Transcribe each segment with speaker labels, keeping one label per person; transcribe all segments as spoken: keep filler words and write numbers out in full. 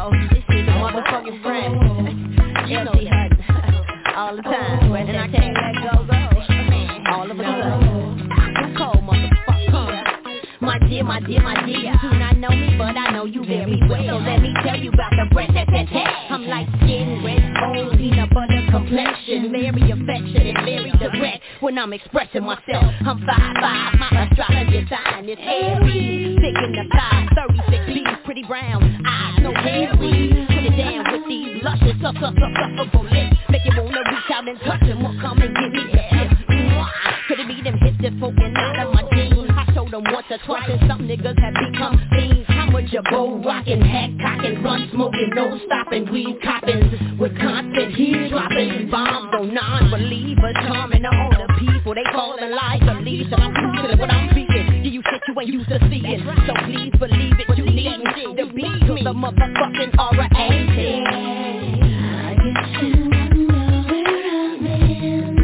Speaker 1: know, it's the motherfucking friend. You know that. All the time. And I can't let go, go. All of a sudden. I'm cold, motherfucker. My dear, my dear, my dear. You do not know me, but I know you very well. So let me tell you about the breath that that that. I'm like skin, red bone, peanut butter complexion. Very affectionate, very direct when I'm expressing myself. I'm five five, my astrology sign is Aries. Thick in the thighs, thirty-six B's, pretty brown eyes, no hairy. Put it down with these luscious, suck, suck, suck, suckable lips. Make you wanna reach out and touch them or come and give me a kiss. Could it be them hips that poking out of my jeans? I showed them once or twice and some niggas have become fiends. How much your bow rockin', hat cockin', run smoking, no stopping, weed coppin', with constant heat dropping, bombs on non-believers, charming all the people they callin' like police. And I'm used to what I'm speaking. Give you shit you ain't used to seeing. So please believe it, you need me to beat me. The motherfucking aura eighteen. I guess you wonder where I've been.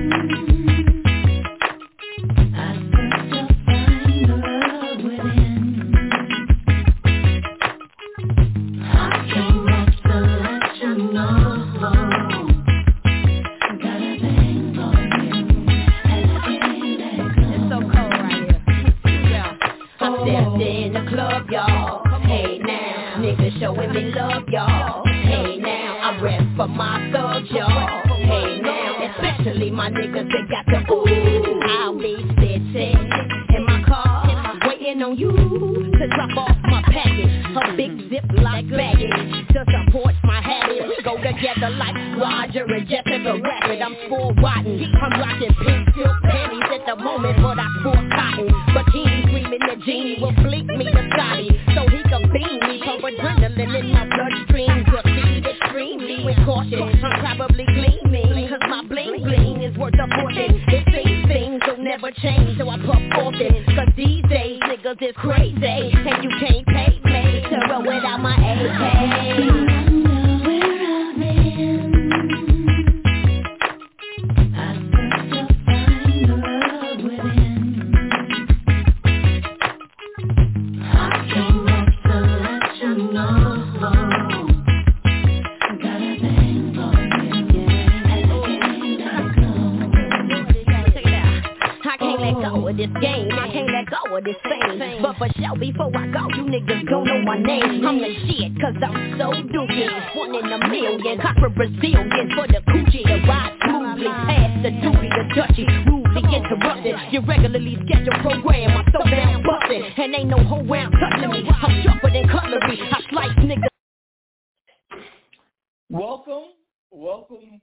Speaker 1: In the club, y'all. Hey now, niggas showing me love, y'all. Hey now, I rap for my thugs, y'all. Hey now, especially my niggas that got the ooh. I'll be sitting in my car, waiting on you to drop off my package. A big zip like baggage to support my habit. We go together like Roger and Jessica Rabbit. I'm full rotten. I'm rocking pink silk panties at the moment, but I sport cotton. Bikini screaming that Genie will fleek me to Scotty so he can beam me. Pump adrenaline in my bloodstream. Proceed extremely with caution. I'm probably gleaming, cause my bling bling is worth a fortune. It seems things will never change, so I puff often. Cause these days niggas is crazy, and you can't pay me to roll without my A K. This game, I can't let go of this fame. But for sure, before I go, you niggas don't know my name. I'm the shit, cause I'm so dookie. One in a million, copper Brazilian for the coochie. To ride smoothly, past the duty, the dutchie. Rudely interrupted, your regularly scheduled program. I'm so down busted, and ain't no hoe round touching me. I'm sharper than cutlery, I slice niggas.
Speaker 2: Welcome, welcome,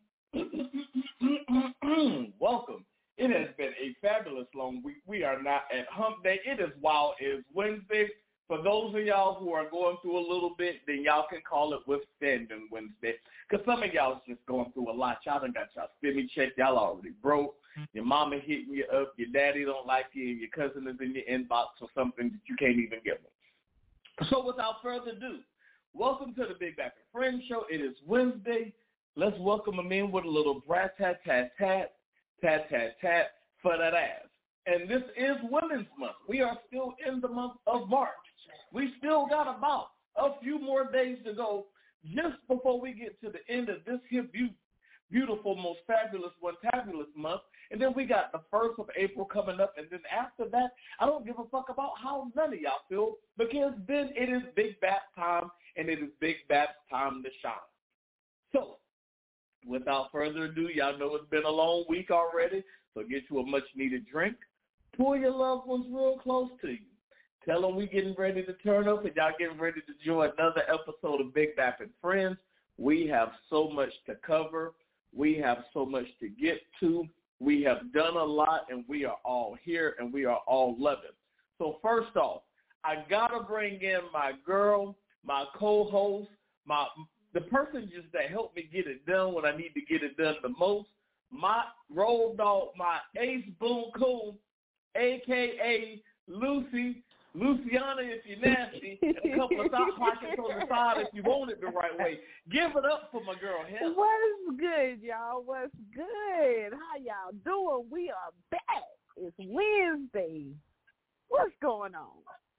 Speaker 2: welcome. It has been a fabulous long week. We are not at hump day. It is wild. It is Wednesday. For those of y'all who are going through a little bit, then y'all can call it withstanding Wednesday. Because some of y'all is just going through a lot. Y'all done got y'all spending check. Y'all already broke. Your mama hitting you up. Your daddy don't like you. Your cousin is in your inbox for something that you can't even give them. So without further ado, welcome to the Big Back and Friends Show. It is Wednesday. Let's welcome them in with a little brat tat tat tat. Tat, tat, tat for that ass. And this is Women's Month. We are still in the month of March. We still got about a few more days to go just before we get to the end of this here be- beautiful, most fabulous, one-tabulous month. And then we got the first of April coming up. And then after that, I don't give a fuck about how none of y'all feel, because then it is Big Bap time, and it is Big Bap's time to shine. So, without further ado, y'all know it's been a long week already, so get you a much-needed drink. Pull your loved ones real close to you. Tell them we getting ready to turn up, and y'all getting ready to join another episode of Big Bap and Friends. We have so much to cover. We have so much to get to. We have done a lot, and we are all here, and we are all loving. So first off, I got to bring in my girl, my co-host, my the person just that helped me get it done when I need to get it done the most, my road dog, my ace boom coon, a k a. Lucy, Luciana if you're nasty, and a couple of thought pockets on the side if you want it the right way. Give it up for my girl, Hannah.
Speaker 3: What's good, y'all? What's good? How y'all doing? We are back. It's Wednesday. What's going on?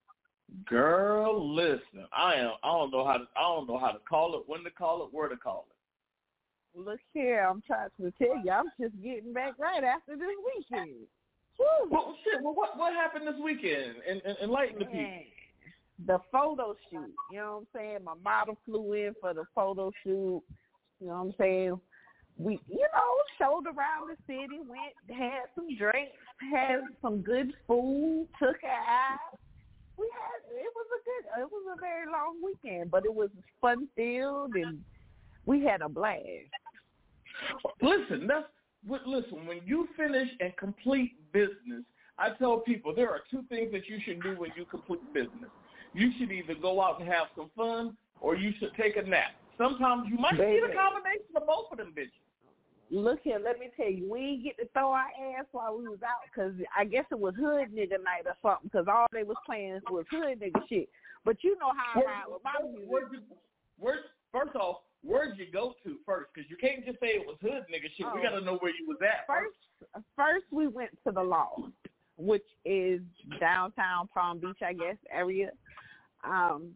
Speaker 2: Girl, listen, I am. I don't know how to. I don't know how to call it, when to call it, where to call it.
Speaker 3: Look here, I'm trying to tell you, I'm just getting back right after this weekend. Woo.
Speaker 2: Well, shit. Well, what what happened this weekend? And, and enlighten the people.
Speaker 3: The photo shoot. You know what I'm saying? My model flew in for the photo shoot. You know what I'm saying? We, you know, showed around the city, went, had some drinks, had some good food, took her out. We had, it was a good, it was a very long weekend, but it was fun filled and we had a blast.
Speaker 2: Listen, that's listen. When you finish and complete business, I tell people there are two things that you should do when you complete business. You should either go out and have some fun, or you should take a nap. Sometimes you might
Speaker 3: Baby.
Speaker 2: need a combination of both of them bitches.
Speaker 3: Look here, let me tell you, we didn't get to throw our ass while we was out because I guess it was hood nigga night or something because all they was playing was hood nigga shit. But you know how I ride with my music.
Speaker 2: Where'd you, where, first off, where'd you go to first? Because you can't just say it was hood nigga shit.
Speaker 3: Oh.
Speaker 2: We got to know where you was at
Speaker 3: First, first we went to the Loft, which is downtown Palm Beach, I guess, area. Um,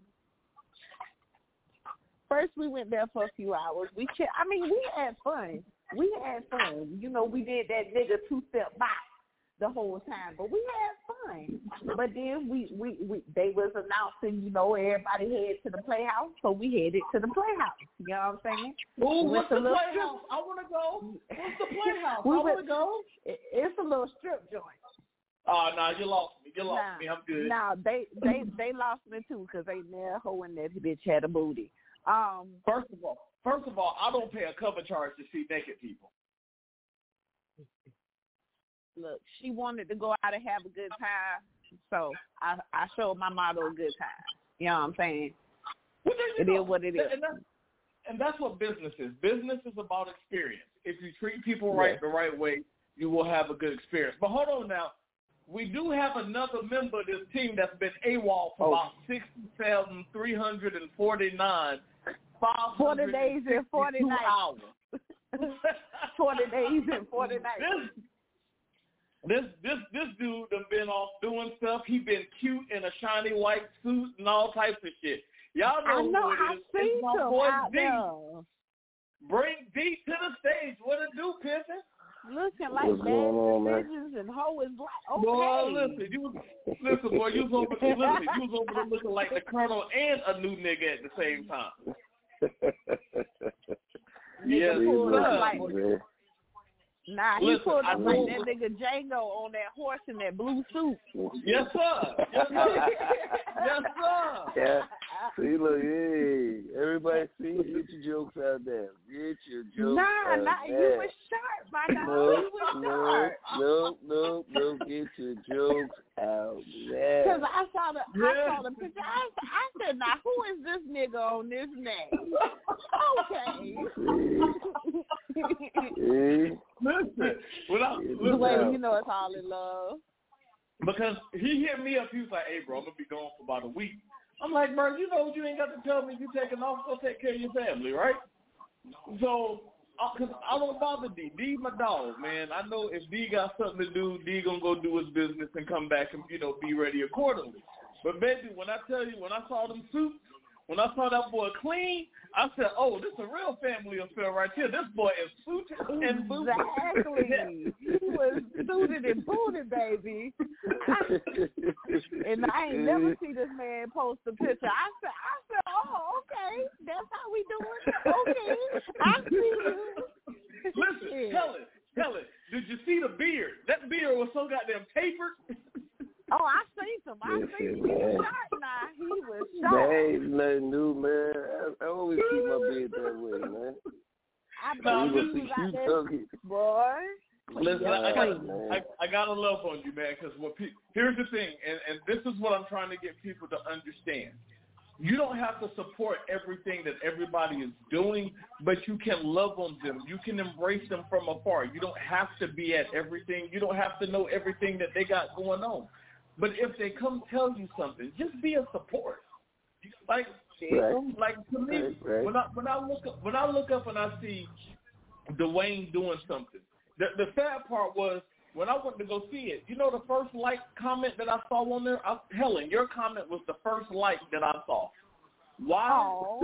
Speaker 3: first we went there for a few hours. We ch- I mean, we had fun. We had fun. You know, we did that nigga two-step box the whole time, but we had fun. But then we, we, we they was announcing, you know, everybody head to the Playhouse, so we headed to the Playhouse. You know what I'm saying?
Speaker 2: Ooh,
Speaker 3: we
Speaker 2: what's the
Speaker 3: little
Speaker 2: Playhouse? I want to go. What's the Playhouse?
Speaker 3: we
Speaker 2: I want to
Speaker 3: went,
Speaker 2: go.
Speaker 3: It, it's a little strip joint.
Speaker 2: Oh, no, you lost me. You lost
Speaker 3: nah,
Speaker 2: me. I'm good.
Speaker 3: Nah, they, they, they lost me, too, because they never hoe in that bitch had a booty. Um,
Speaker 2: First of all, first of all, I don't pay a cover charge to see naked people.
Speaker 3: Look, she wanted to go out and have a good time, so I, I showed my model a good time. You know what I'm saying?
Speaker 2: Well,
Speaker 3: it
Speaker 2: know,
Speaker 3: is what it is.
Speaker 2: And that's, and that's what business is. Business is about experience. If you treat people right
Speaker 3: yeah.
Speaker 2: the right way, you will have a good experience. But hold on now. We do have another member of this team that's been AWOL for
Speaker 3: oh.
Speaker 2: about sixty thousand three hundred forty-nine, five hundred
Speaker 3: forty days and forty nights.
Speaker 2: Hours.
Speaker 3: forty days and forty nights.
Speaker 2: This, this this this dude done been off doing stuff. He been cute in a shiny white suit and all types of shit. Y'all know,
Speaker 3: I know
Speaker 2: who it
Speaker 3: I
Speaker 2: is.
Speaker 3: seen
Speaker 2: It's my
Speaker 3: him
Speaker 2: boy
Speaker 3: out
Speaker 2: D.
Speaker 3: there.
Speaker 2: Bring D to the stage. What it do, Pimpin'?
Speaker 3: Looking like
Speaker 4: What's
Speaker 3: bad
Speaker 4: going on,
Speaker 3: decisions and hoe is like, okay.
Speaker 2: Boy, listen, you was, listen, boy, you was over there, listen, you was over there looking like the Colonel and a new nigga at the same time.
Speaker 3: Yes,
Speaker 2: sir.
Speaker 3: like, nah, he
Speaker 2: Listen,
Speaker 3: pulled
Speaker 2: I
Speaker 3: up like
Speaker 2: know-
Speaker 3: that nigga Django on that horse in that blue suit.
Speaker 2: Yes, sir. Yes, sir. Yes, sir.
Speaker 4: Yeah. See, look, hey, everybody see, get your jokes out there. Get your jokes
Speaker 3: Nah,
Speaker 4: out
Speaker 3: nah,
Speaker 4: there.
Speaker 3: you was sharp, my dog.
Speaker 4: No,
Speaker 3: you was
Speaker 4: no,
Speaker 3: sharp.
Speaker 4: no, no, no, get your jokes out there.
Speaker 3: Because I saw the,
Speaker 2: Yeah.
Speaker 3: I saw the picture. I, I said, now who is this nigga on this name? Okay.
Speaker 4: See?
Speaker 2: Listen, when I,
Speaker 4: The
Speaker 3: The way
Speaker 2: listen,
Speaker 3: you know it's all in love.
Speaker 2: because he hit me up, he was like, hey, bro, I'm going to be gone for about a week. I'm like, bro, you know you ain't got to tell me you taking off, go take care of your family, right? So, because I don't bother D. D my dog, man. I know if D got something to do, D going to go do his business and come back and, you know, be ready accordingly. But, baby, when I tell you, when I saw them suits, when I saw that boy clean, I said, oh, this is a real family affair right here. This boy is suited and booted.
Speaker 3: Exactly. He was suited and booted, baby. I, and I ain't never see this man post a picture. I said, I said, oh, okay, that's how we doing. Okay, I see you.
Speaker 2: Listen, tell it, tell it. Did you see the beard? That beard was so goddamn tapered.
Speaker 3: Oh, I seen him. I
Speaker 4: Listen,
Speaker 3: seen him. He
Speaker 4: man.
Speaker 3: was shot now. He was
Speaker 4: That
Speaker 3: shot.
Speaker 4: ain't nothing new, man. I, I always keep my beard that way, man.
Speaker 3: I
Speaker 2: No,
Speaker 3: bet
Speaker 4: you
Speaker 3: he
Speaker 4: was
Speaker 3: was out
Speaker 4: you
Speaker 3: there,
Speaker 4: talking.
Speaker 3: boy.
Speaker 2: Listen, I, I
Speaker 4: Yeah,
Speaker 2: got
Speaker 4: man.
Speaker 2: I, I got to love on you, man, because what pe- here's the thing, and, and this is what I'm trying to get people to understand. You don't have to support everything that everybody is doing, but you can love on them. You can embrace them from afar. You don't have to be at everything. You don't have to know everything that they got going on. But if they come tell you something, just be a support. Like,
Speaker 4: Right.
Speaker 2: like to me,
Speaker 4: Right, right.
Speaker 2: when I when I look up, when I look up and I see Dwayne doing something, the the sad part was when I went to go see it, you know the first like comment that I saw on there? I, Helen, your comment was the first like that I saw. Why?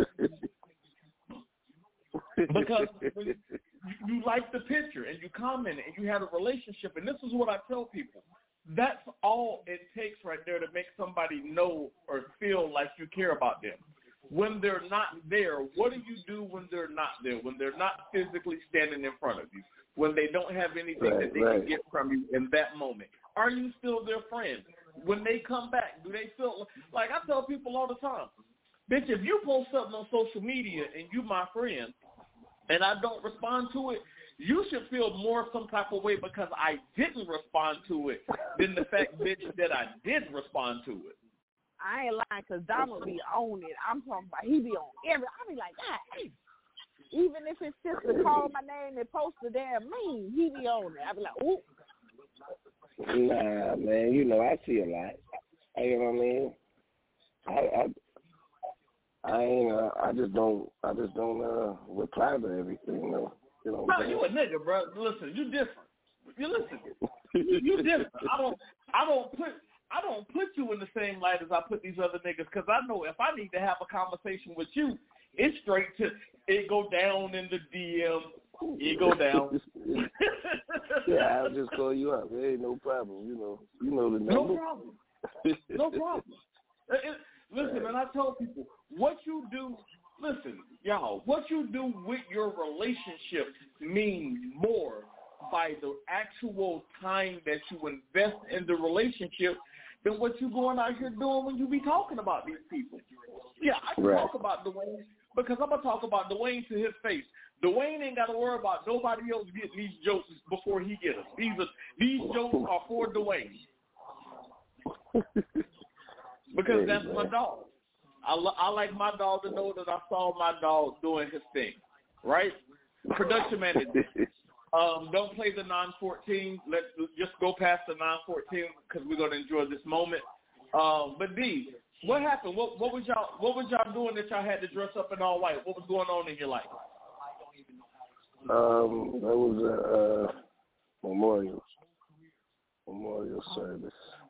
Speaker 2: Because when you, you liked the picture and you commented and you had a relationship, and this is what I tell people. That's all it takes right there to make somebody know or feel like you care about them. When they're not there, what do you do when they're not there, when they're not physically standing in front of you, when they don't have anything right, that they right. can get from you in that moment? Are you still their friend? When they come back, do they feel – like I tell people all the time, bitch, if you post something on social media and you my friend and I don't respond to it, you should feel more some type of way because I didn't respond to it than the fact, bitch, that I did respond to it.
Speaker 3: I ain't lying because Donald be on it. I'm talking about he be on every. I be like, God, hey. Even if it's just to call my name and post the damn meme, he be on it. I be like, ooh.
Speaker 4: Nah, man, you know I see a lot. You know what I mean? I I, I ain't. Uh, I just don't. I just don't uh, reply to everything. Though. You know.
Speaker 2: No, you a nigga, bro. Listen, you different. You listen. You different. I don't. I don't put. I don't put you in the same light as I put these other niggas because I know if I need to have a conversation with you, it's straight to it go down in the D M. It go down.
Speaker 4: Yeah, I'll just call you up. There ain't no problem. You know, you know the number.
Speaker 2: No problem. No problem. It, it, listen, man, I tell people what you do. Listen, y'all, what you do with your relationship means more by the actual time that you invest in the relationship than what you going out here doing when you be talking about these people. Yeah, I can right. talk about Dwayne because I'm going to talk about Dwayne to his face. Dwayne ain't got to worry about nobody else getting these jokes before he gets them. These, are, these jokes are for Dwayne. Because that's my dog. I, lo- I like my dog to know that I saw my dog doing his thing, right? Production manager. Um, don't play the nine fourteen. Let's just go past the nine fourteen because we're gonna enjoy this moment. Um, but D, what happened? What, what was y'all? What was y'all doing that y'all had to dress up in all white? What was going on in your life?
Speaker 4: Um, that was a uh, memorial memorial service.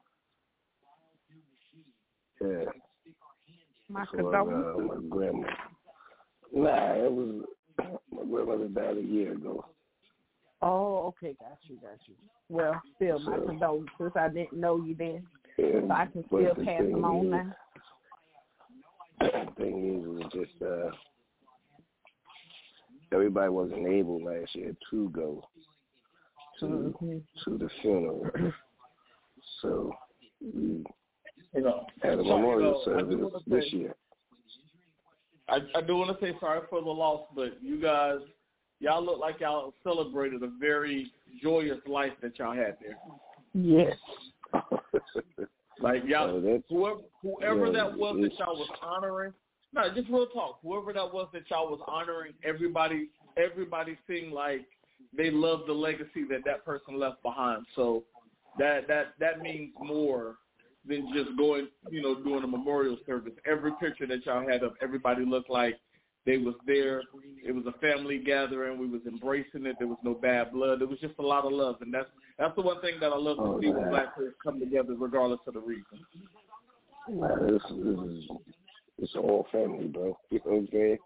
Speaker 4: Yeah.
Speaker 3: My
Speaker 4: for, uh, my grandma. Nah, it was my grandmother died a year ago.
Speaker 3: Oh, okay, got you, got you. Well, still, my so, condolences. I didn't know you then, yeah, so I can still the pass them on
Speaker 4: is,
Speaker 3: now.
Speaker 4: The thing is, is just uh, everybody wasn't able last year to go to mm-hmm. to the funeral, so we
Speaker 2: you know,
Speaker 4: had a memorial you know, service this
Speaker 2: say,
Speaker 4: year.
Speaker 2: I, I do want to say sorry for the loss, but you guys. Y'all look like y'all celebrated a very joyous life that y'all had there.
Speaker 3: Yes.
Speaker 2: Like y'all,
Speaker 4: oh,
Speaker 2: whoever, whoever
Speaker 4: yeah,
Speaker 2: that was that y'all was honoring, no, just real talk. Whoever that was that y'all was honoring, everybody, everybody seemed like they loved the legacy that that person left behind. So that that that means more than just going, you know, doing a memorial service. Every picture that y'all had of everybody looked like they was there. It was a family gathering. We was embracing it. There was no bad blood. There was just a lot of love, and that's that's the one thing that I love to
Speaker 4: oh,
Speaker 2: see
Speaker 4: man.
Speaker 2: when black folks come together, regardless of the reason.
Speaker 4: Man, this, this is it's all family, bro. You know what I'm saying?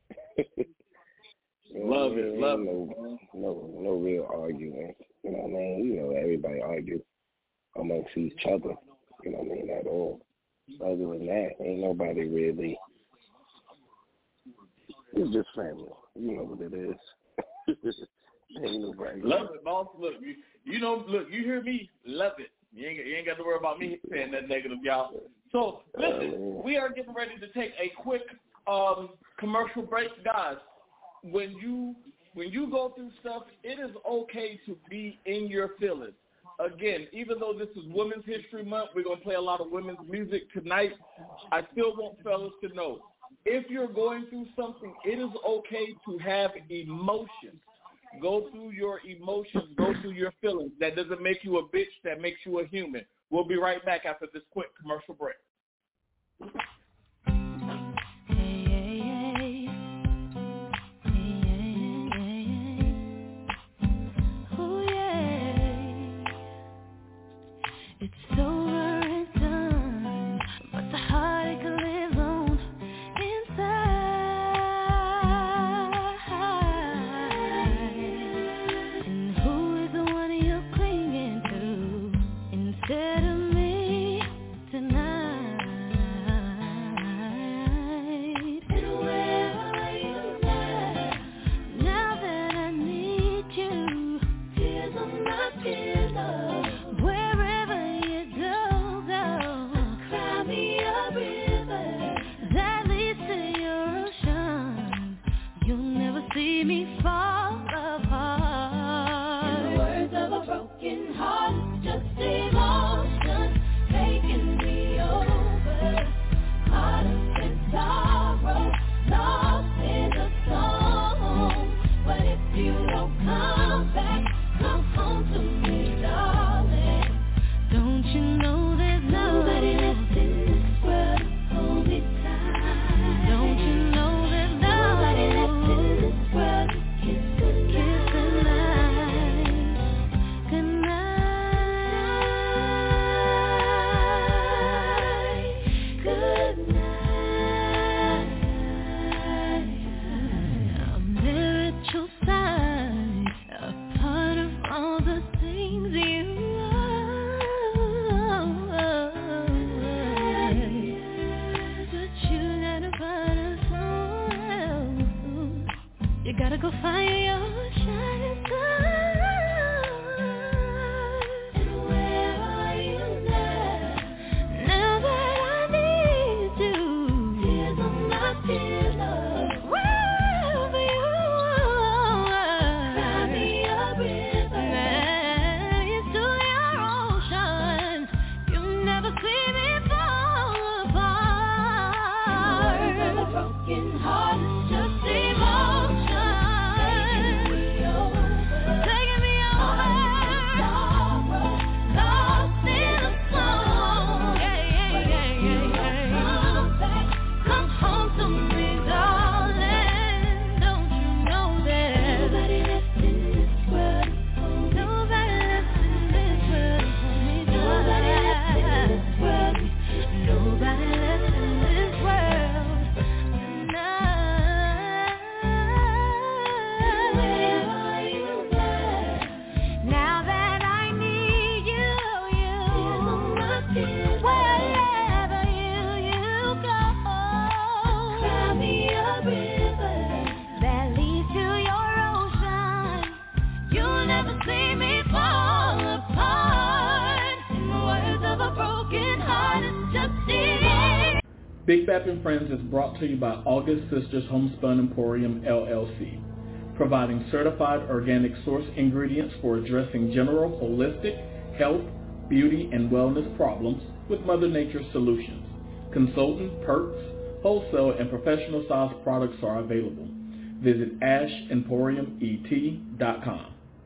Speaker 4: You know
Speaker 2: love
Speaker 4: what I
Speaker 2: it,
Speaker 4: mean?
Speaker 2: love
Speaker 4: no,
Speaker 2: it.
Speaker 4: No, no real arguing. You know what I mean? You know, everybody argue amongst each other. You know what I mean? At all. Other than that, ain't nobody really. It's just family. You know what it is. Ain't nobody.
Speaker 2: Love it, boss. Look, you, you know, look, you hear me? Love it. You ain't, you ain't got to worry about me saying that negative, y'all. So, listen, uh, we are getting ready to take a quick um, commercial break. Guys, when you when you go through stuff, it is okay to be in your feelings. Again, even though this is Women's History Month, we're going to play a lot of women's music tonight. I still want fellas to know, if you're going through something, it is okay to have emotions. Go through your emotions. Go through your feelings. That doesn't make you a bitch. That makes you a human. We'll be right back after this quick commercial break.
Speaker 1: gotta go find your shining star. And where are you now? Now that I need you, tears on my pillow. Wherever you are, cry me a river. Next to your ocean, you never see me fall apart. Words of a broken heart, just emotion. Taking me over, lost in a song. Yeah, yeah, yeah, yeah, yeah. Come back, come home to me, darling. Don't you know that nobody left in this world? Nobody left in this world for me. Nobody left in this world. Nobody left in this world tonight. Where are you now? Now that I need you, you. Wherever you, you go. Cry me a river that leads to your ocean. You'll never see me fall apart. In the words of a broken heart, it's just it.
Speaker 5: Big Bap and Friends is brought to you by August Sisters Homespun Emporium, L L C, providing certified organic source ingredients for addressing general holistic health, beauty, and wellness problems with Mother Nature's solutions. Consultant, perks, wholesale, and professional size products are available. Visit ash emporium e t dot com.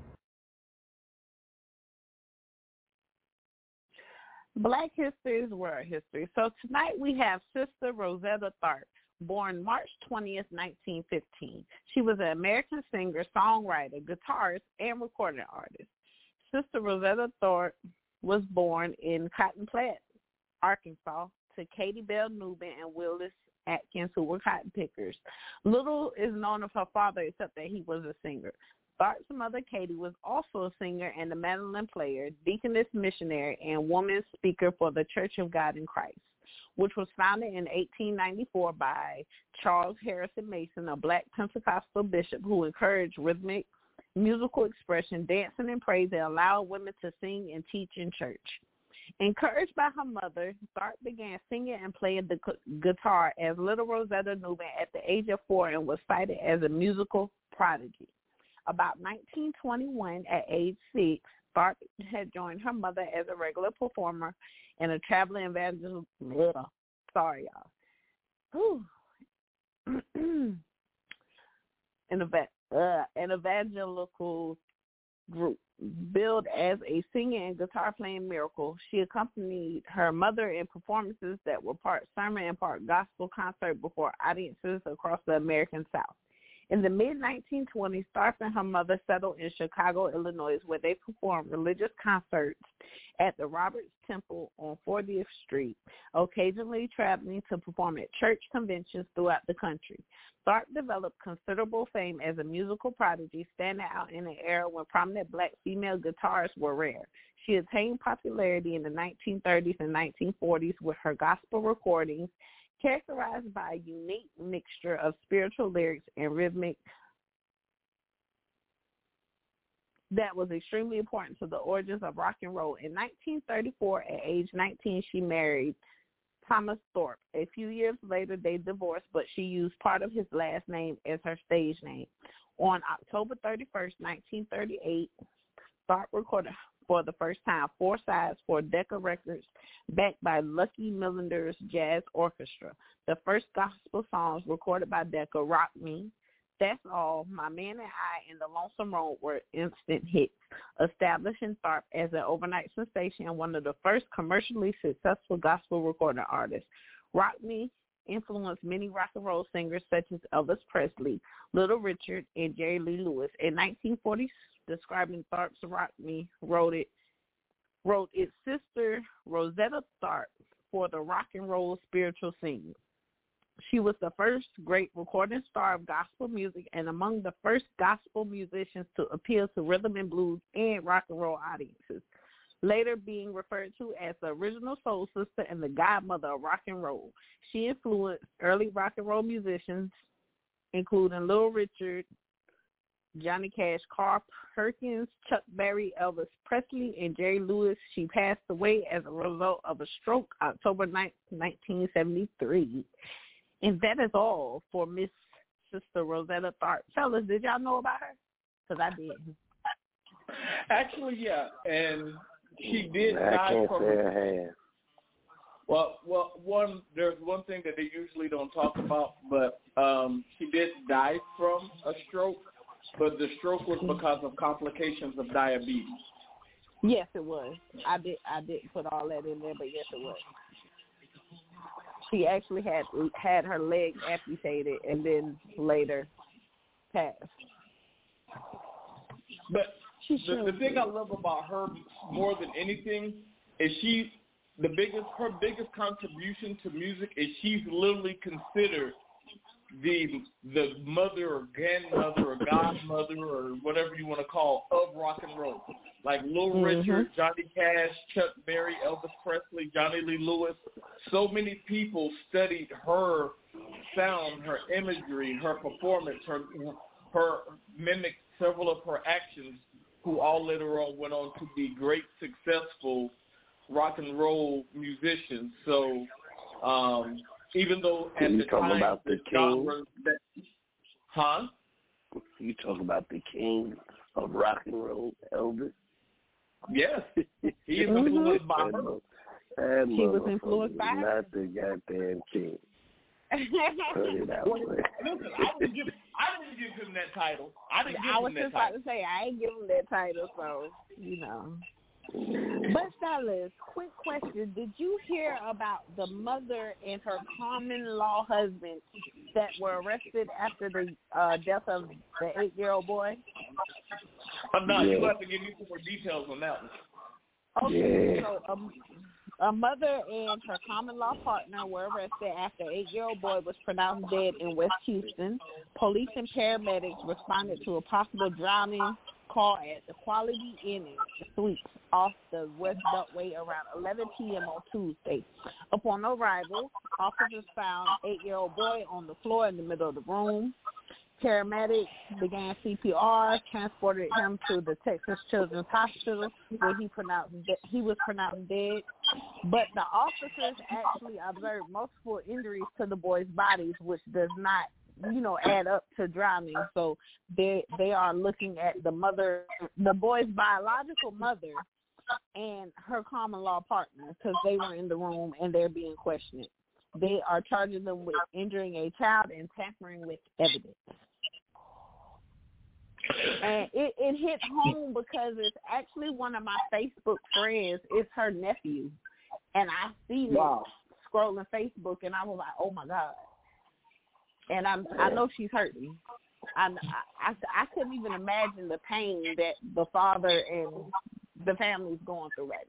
Speaker 3: Black history is world history. So tonight we have Sister Rosetta Tharpe, born March twentieth, nineteen fifteen. She was an American singer, songwriter, guitarist, and recording artist. Sister Rosetta Tharpe was born in Cotton Platte, Arkansas, to Katie Bell Newman and Willis Atkins, who were cotton pickers. Little is known of her father except that he was a singer. Tharpe's mother, Katie, was also a singer and a mandolin player, deaconess missionary, and woman speaker for the Church of God in Christ, which was founded in eighteen ninety-four by Charles Harrison Mason, a black Pentecostal bishop who encouraged rhythmic musical expression, dancing and praise, and allowed women to sing and teach in church. Encouraged by her mother, Tharpe began singing and playing the gu- guitar as little Rosetta Newman at the age of four and was cited as a musical prodigy. About nineteen twenty-one, at age six, Tharpe had joined her mother as a regular performer and a traveling evangelist. Sorry, y'all. an, eva- uh, an evangelical group. Billed as a singer and guitar-playing miracle, she accompanied her mother in performances that were part sermon and part gospel concert before audiences across the American South. In the mid nineteen twenties, Tharpe and her mother settled in Chicago, Illinois, where they performed religious concerts at the Roberts Temple on fortieth Street, occasionally traveling to perform at church conventions throughout the country. Tharpe developed considerable fame as a musical prodigy, standing out in an era when prominent black female guitarists were rare. She attained popularity in the nineteen thirties and nineteen forties with her gospel recordings, characterized by a unique mixture of spiritual lyrics and rhythmic that was extremely important to the origins of rock and roll. In nineteen thirty-four, at age nineteen, she married Thomas Thorpe. A few years later, they divorced, but she used part of his last name as her stage name. On October thirty-first, nineteen thirty-eight, Tharpe recorded for the first time four sides for Decca Records, backed by Lucky Millinder's Jazz Orchestra. The first gospel songs recorded by Decca, Rock Me, That's All, My Man and I, and The Lonesome Road were instant hits, establishing Tharpe as an overnight sensation and one of the first commercially successful gospel recording artists. Rock Me influenced many rock and roll singers such as Elvis Presley, Little Richard, and Jerry Lee Lewis. In nineteen forty, describing Tharpe's Rock Me, wrote it wrote its sister Rosetta Tharpe for the rock and roll spiritual scene. She was the first great recording star of gospel music and among the first gospel musicians to appeal to rhythm and blues and rock and roll audiences, later being referred to as the original soul sister and the godmother of rock and roll. She influenced early rock and roll musicians, including Little Richard, Johnny Cash, Carl Perkins, Chuck Berry, Elvis Presley, and Jerry Lewis. She passed away as a result of a stroke October ninth, nineteen seventy-three. And that is all for Miss Sister Rosetta Tharpe. Fellas, did y'all know about her? Because I didn't.
Speaker 2: Actually, yeah, and she did
Speaker 4: I
Speaker 2: die
Speaker 4: can't
Speaker 2: from.
Speaker 4: say I have.
Speaker 2: Well, well, one there's one thing that they usually don't talk about, but um, she did die from a stroke, but the stroke was because of complications of diabetes.
Speaker 3: Yes, it was. I did. I didn't put all that in there, but yes, it was. She actually had had her leg amputated and then later passed.
Speaker 2: But
Speaker 3: She
Speaker 2: the, the thing I love about her more than anything is she the biggest her biggest contribution to music is she's literally considered the the mother or grandmother or godmother or whatever you want to call of rock and roll. Like Little
Speaker 3: mm-hmm.
Speaker 2: Richard, Johnny Cash, Chuck Berry, Elvis Presley, Johnny Lee Lewis. So many people studied her sound, her imagery, her performance, her her mimicked several of her actions, who all later on went on to be great, successful rock and roll musicians. So um, even though at
Speaker 4: you
Speaker 2: the
Speaker 4: talking
Speaker 2: time
Speaker 4: about the
Speaker 2: genre
Speaker 4: king?
Speaker 2: that, huh?
Speaker 4: You talking about the king of rock and roll, Elvis?
Speaker 2: Yes, he is influenced by her.
Speaker 4: That
Speaker 3: She was influenced by her.
Speaker 4: Not the goddamn king. Put it out.
Speaker 2: Well, listen, I didn't, give, I didn't give him that title. I didn't give
Speaker 3: I was
Speaker 2: him that
Speaker 3: just
Speaker 2: title.
Speaker 3: about to say I ain't give him that title, so you know. But fellas, quick question: did you hear about the mother and her common law husband that were arrested after the uh, death of the eight-year-old boy?
Speaker 2: I'm not.
Speaker 4: Yeah.
Speaker 2: You have to give me some more details on that one.
Speaker 3: Okay,
Speaker 4: Yeah.
Speaker 3: so um, a mother and her common law partner were arrested after an eight-year-old boy was pronounced dead in West Houston. Police and paramedics responded to a possible drowning call at the Quality Inn Suites off the West Beltway around eleven p.m. on Tuesday. Upon arrival, officers found eight-year-old boy on the floor in the middle of the room. Paramedics began C P R, transported him to the Texas Children's Hospital, where he pronounced de- he was pronounced dead. But the officers actually observed multiple injuries to the boy's bodies, which does not, you know, add up to drowning. So they they are looking at the mother, the boy's biological mother, and her common law partner, because they were in the room and they're being questioned. They are charging them with injuring a child and tampering with evidence. And it, it hit home because it's actually one of my Facebook friends. It's her nephew. And I see this
Speaker 2: Wow.
Speaker 3: scrolling Facebook, and I was like, oh, my God. And I'm, I know she's hurting. I, I, I couldn't even imagine the pain that the father and the family's going through right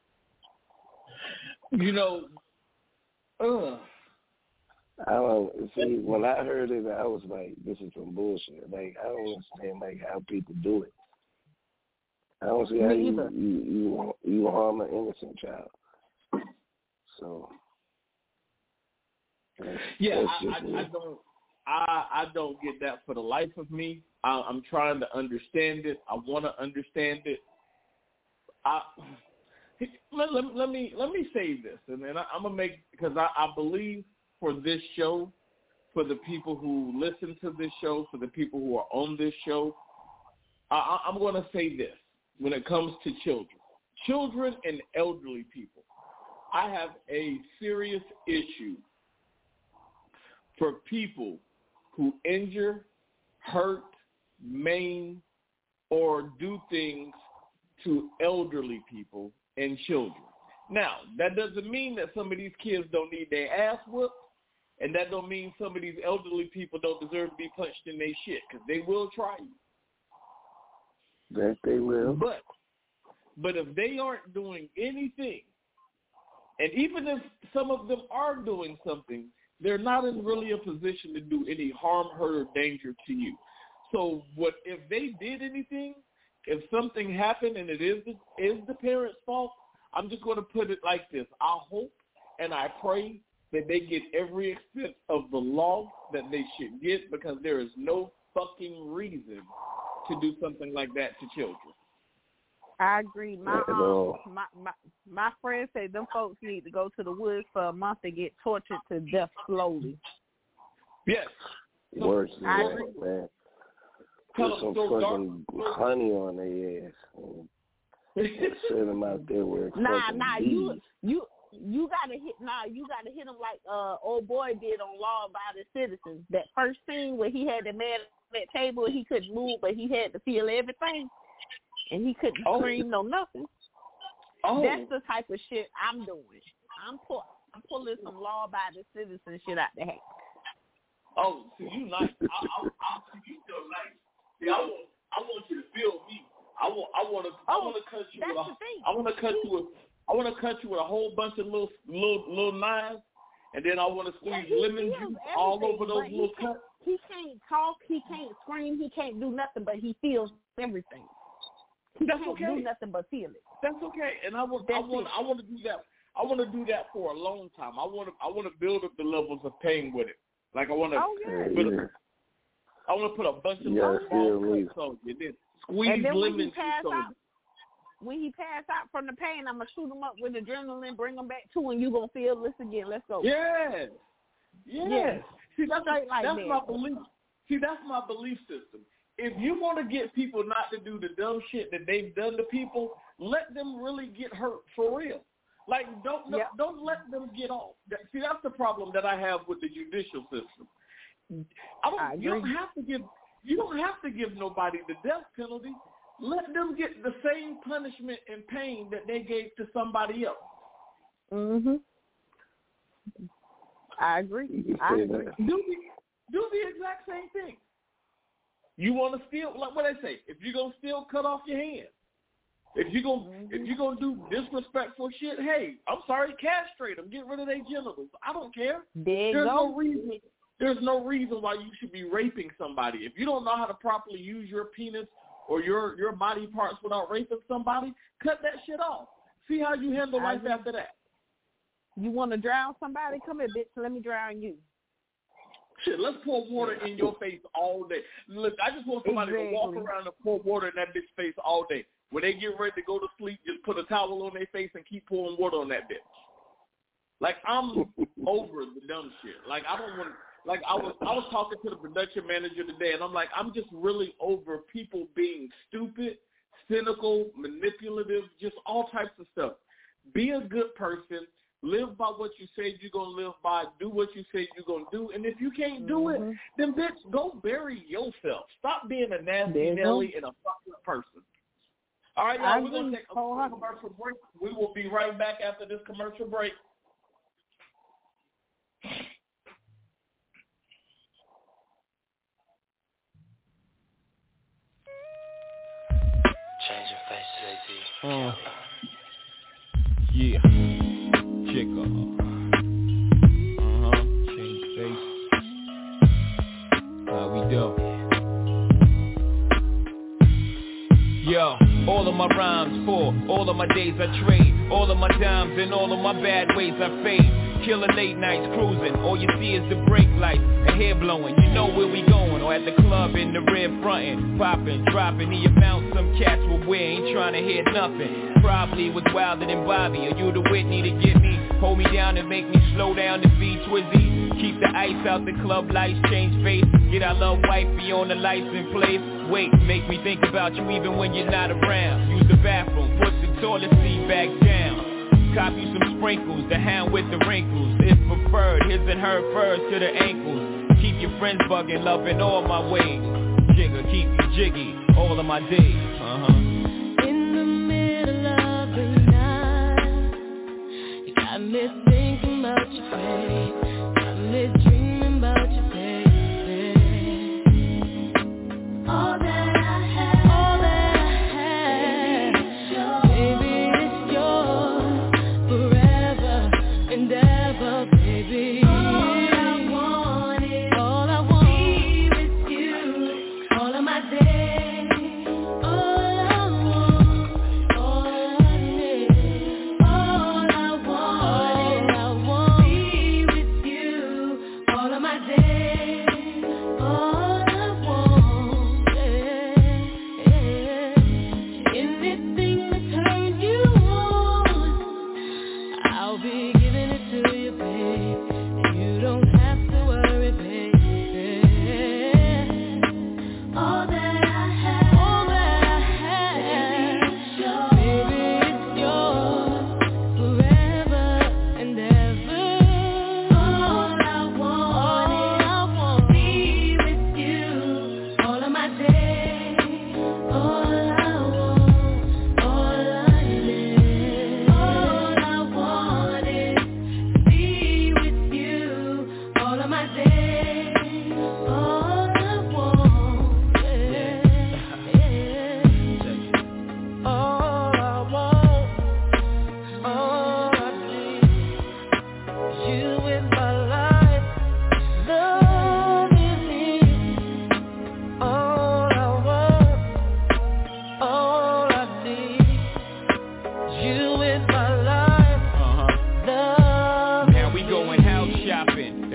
Speaker 3: now.
Speaker 2: You know, uh,
Speaker 4: I don't see. When I heard it, I was like, "This is some bullshit." Like, I don't understand like how people do it. I don't see how
Speaker 3: Me
Speaker 4: you
Speaker 3: either.
Speaker 4: you, you you harm an innocent child. So that's,
Speaker 2: yeah,
Speaker 4: that's
Speaker 2: I,
Speaker 4: just
Speaker 2: I,
Speaker 4: me.
Speaker 2: I don't, I, I don't get that for the life of me. I, I'm trying to understand it. I want to understand it. I. Let, let, let me let me say this, and then I, I'm gonna make because I, I believe for this show, for the people who listen to this show, for the people who are on this show, I, I'm going to say this when it comes to children, children and elderly people. I have a serious issue for people who injure, hurt, maim, or do things to elderly people and children. Now, that doesn't mean that some of these kids don't need their ass whooped, and that don't mean some of these elderly people don't deserve to be punched in their shit, because they will try you.
Speaker 4: That they will.
Speaker 2: But, but if they aren't doing anything, and even if some of them are doing something, they're not in really a position to do any harm, hurt, or danger to you. So what if they did anything, if something happened and it is the, is the parent's fault, I'm just going to put it like this. I hope and I pray that they get every extent of the law that they should get, because there is no fucking reason to do something like that to children.
Speaker 3: I agree. My um, my, my my friends say them folks need to go to the woods for a month and get tortured to death slowly.
Speaker 2: Yes.
Speaker 4: Worse than
Speaker 3: I
Speaker 4: that,
Speaker 3: agree.
Speaker 4: man.
Speaker 2: Tell
Speaker 4: Put some
Speaker 2: so
Speaker 4: fucking dark. honey on their ass. And send them out there where it's
Speaker 3: Nah,
Speaker 4: fucking
Speaker 3: nah,
Speaker 4: bees.
Speaker 3: you you you gotta hit. Nah, you gotta hit him like uh old boy did on Law Abiding Citizens. That first scene where he had the man at that table, he couldn't move, but he had to feel everything. And he couldn't
Speaker 2: oh.
Speaker 3: scream no nothing.
Speaker 2: Oh.
Speaker 3: That's the type of shit I'm doing. I'm pull, I'm pulling some law-abiding citizen shit out the hat.
Speaker 2: Oh, so you nice. I, I, I, you feel nice. See, I want, I want you to feel me. I want, I want to,
Speaker 3: oh,
Speaker 2: I want to cut you
Speaker 3: that's
Speaker 2: with a,
Speaker 3: the thing.
Speaker 2: I want to cut you with, I want to cut you with a whole bunch of little, little, little knives, and then I want to squeeze
Speaker 3: yeah,
Speaker 2: lemon juice all over those little cuts.
Speaker 3: He can't talk. He can't scream. He can't do nothing, but he feels everything. He
Speaker 2: That's
Speaker 3: can't
Speaker 2: okay.
Speaker 3: do nothing but feel it.
Speaker 2: That's okay, and I want,
Speaker 3: That's
Speaker 2: I want,
Speaker 3: it.
Speaker 2: I want to do that. I want to do that for a long time. I want to, I want to build up the levels of pain with it. Like I want to,
Speaker 3: oh, yeah.
Speaker 2: put a, I want to put a bunch of
Speaker 4: yeah,
Speaker 2: little small cuts on you, then squeeze
Speaker 3: and then when
Speaker 2: lemon
Speaker 3: he pass
Speaker 2: juice on
Speaker 3: out, when he pass out from the pain, I'm gonna shoot him up with adrenaline, bring him back to, and you gonna feel this again. Let's go.
Speaker 2: Yes, yes.
Speaker 3: yes.
Speaker 2: See, that's
Speaker 3: Straight like
Speaker 2: that's
Speaker 3: that.
Speaker 2: my belief. See, that's my belief system. If you want to get people not to do the dumb shit that they've done to people, let them really get hurt for real. Like, don't
Speaker 3: Yep.
Speaker 2: don't let them get off. See, that's the problem that I have with the judicial system. I don't.
Speaker 3: I
Speaker 2: you don't have to give. You don't have to give nobody the death penalty. Let them get the same punishment and pain that they gave to somebody else.
Speaker 3: Mhm. I agree. I agree.
Speaker 2: Do the do the exact same thing. You want to steal? Like what I say, if you're gonna steal, cut off your hand. If you're gonna mm-hmm. if you're gonna do disrespectful shit, hey, I'm sorry, castrate them, get rid of their genitals. I don't care.
Speaker 3: There
Speaker 2: There's
Speaker 3: go.
Speaker 2: no reason. There's no reason why you should be raping somebody. If you don't know how to properly use your penis or your, your body parts without raping somebody, cut that shit off. See how you handle life
Speaker 3: agree.
Speaker 2: after that.
Speaker 3: You want to drown somebody? Come here, bitch. Let me drown you.
Speaker 2: Shit, let's pour water in your face all day. Look, I just want somebody
Speaker 3: exactly.
Speaker 2: to walk around and pour water in that bitch's face all day. When they get ready to go to sleep, just put a towel on their face and keep pouring water on that bitch. Like, I'm over the dumb shit. Like, I don't want. Like, I was, I was talking to the production manager today, and I'm like, I'm just really over people being stupid, cynical, manipulative, just all types of stuff. Be a good person. Live by what you said you're going to live by. Do what you said you're going to do. And if you can't do
Speaker 3: mm-hmm.
Speaker 2: it, then, bitch, go bury yourself. Stop being a nasty Nelly and a fucking person. All right, y'all, we're going to take a commercial break. We will be right back after this commercial break.
Speaker 6: Change your face, Jay-Z.
Speaker 7: Uh, yeah. Check up. Uh-huh. Change face. How we do? Yo, all of my rhymes for all of my days I trade, all of my dimes and all of my bad ways I fade. Killing late nights cruising, all you see is the brake lights and hair blowing. You know where we going, or at the club in the rear frontin', poppin', dropping. He found some cats were where ain't trying to hear nothing. Probably was wilder than Bobby, or you the Whitney to get me, hold me down and make me slow down to be Twizzy. Keep the ice out the club lights, change face. Get our love wifey on the lights in place. Wait, make me think about you even when you're not around. Use the bathroom, put the toilet seat back down. Cop you some sprinkles, the hound with the wrinkles. It's preferred, his and her furs to the ankles. Keep your friends bugging, loving all my ways. Jigger, keep you jiggy, all of my days. Uh-huh.
Speaker 8: In the middle of the night, you got me thinking about your face. Got me dreaming about your baby. All that I have, all that I have, baby, it's yours forever and ever, baby. All I want is, all I want, be with you all of my days. All I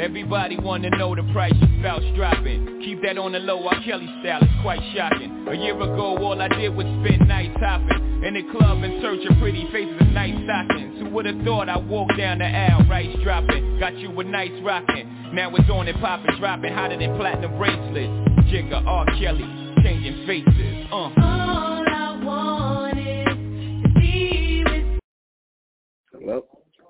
Speaker 7: Everybody wanna know the price your spouse dropping. Keep that on the low, R. Kelly style, it's quite shocking. A year ago, all I did was spend nights hopping in the club in search of pretty faces and nice stockings. Who would've thought I walked down the aisle, rice dropping, got you a nice rockin'. Now it's on and poppin', dropping hotter than platinum bracelets. Jigga, R. Kelly, changing faces. Uh.
Speaker 8: All I want is to be with.
Speaker 4: Hello?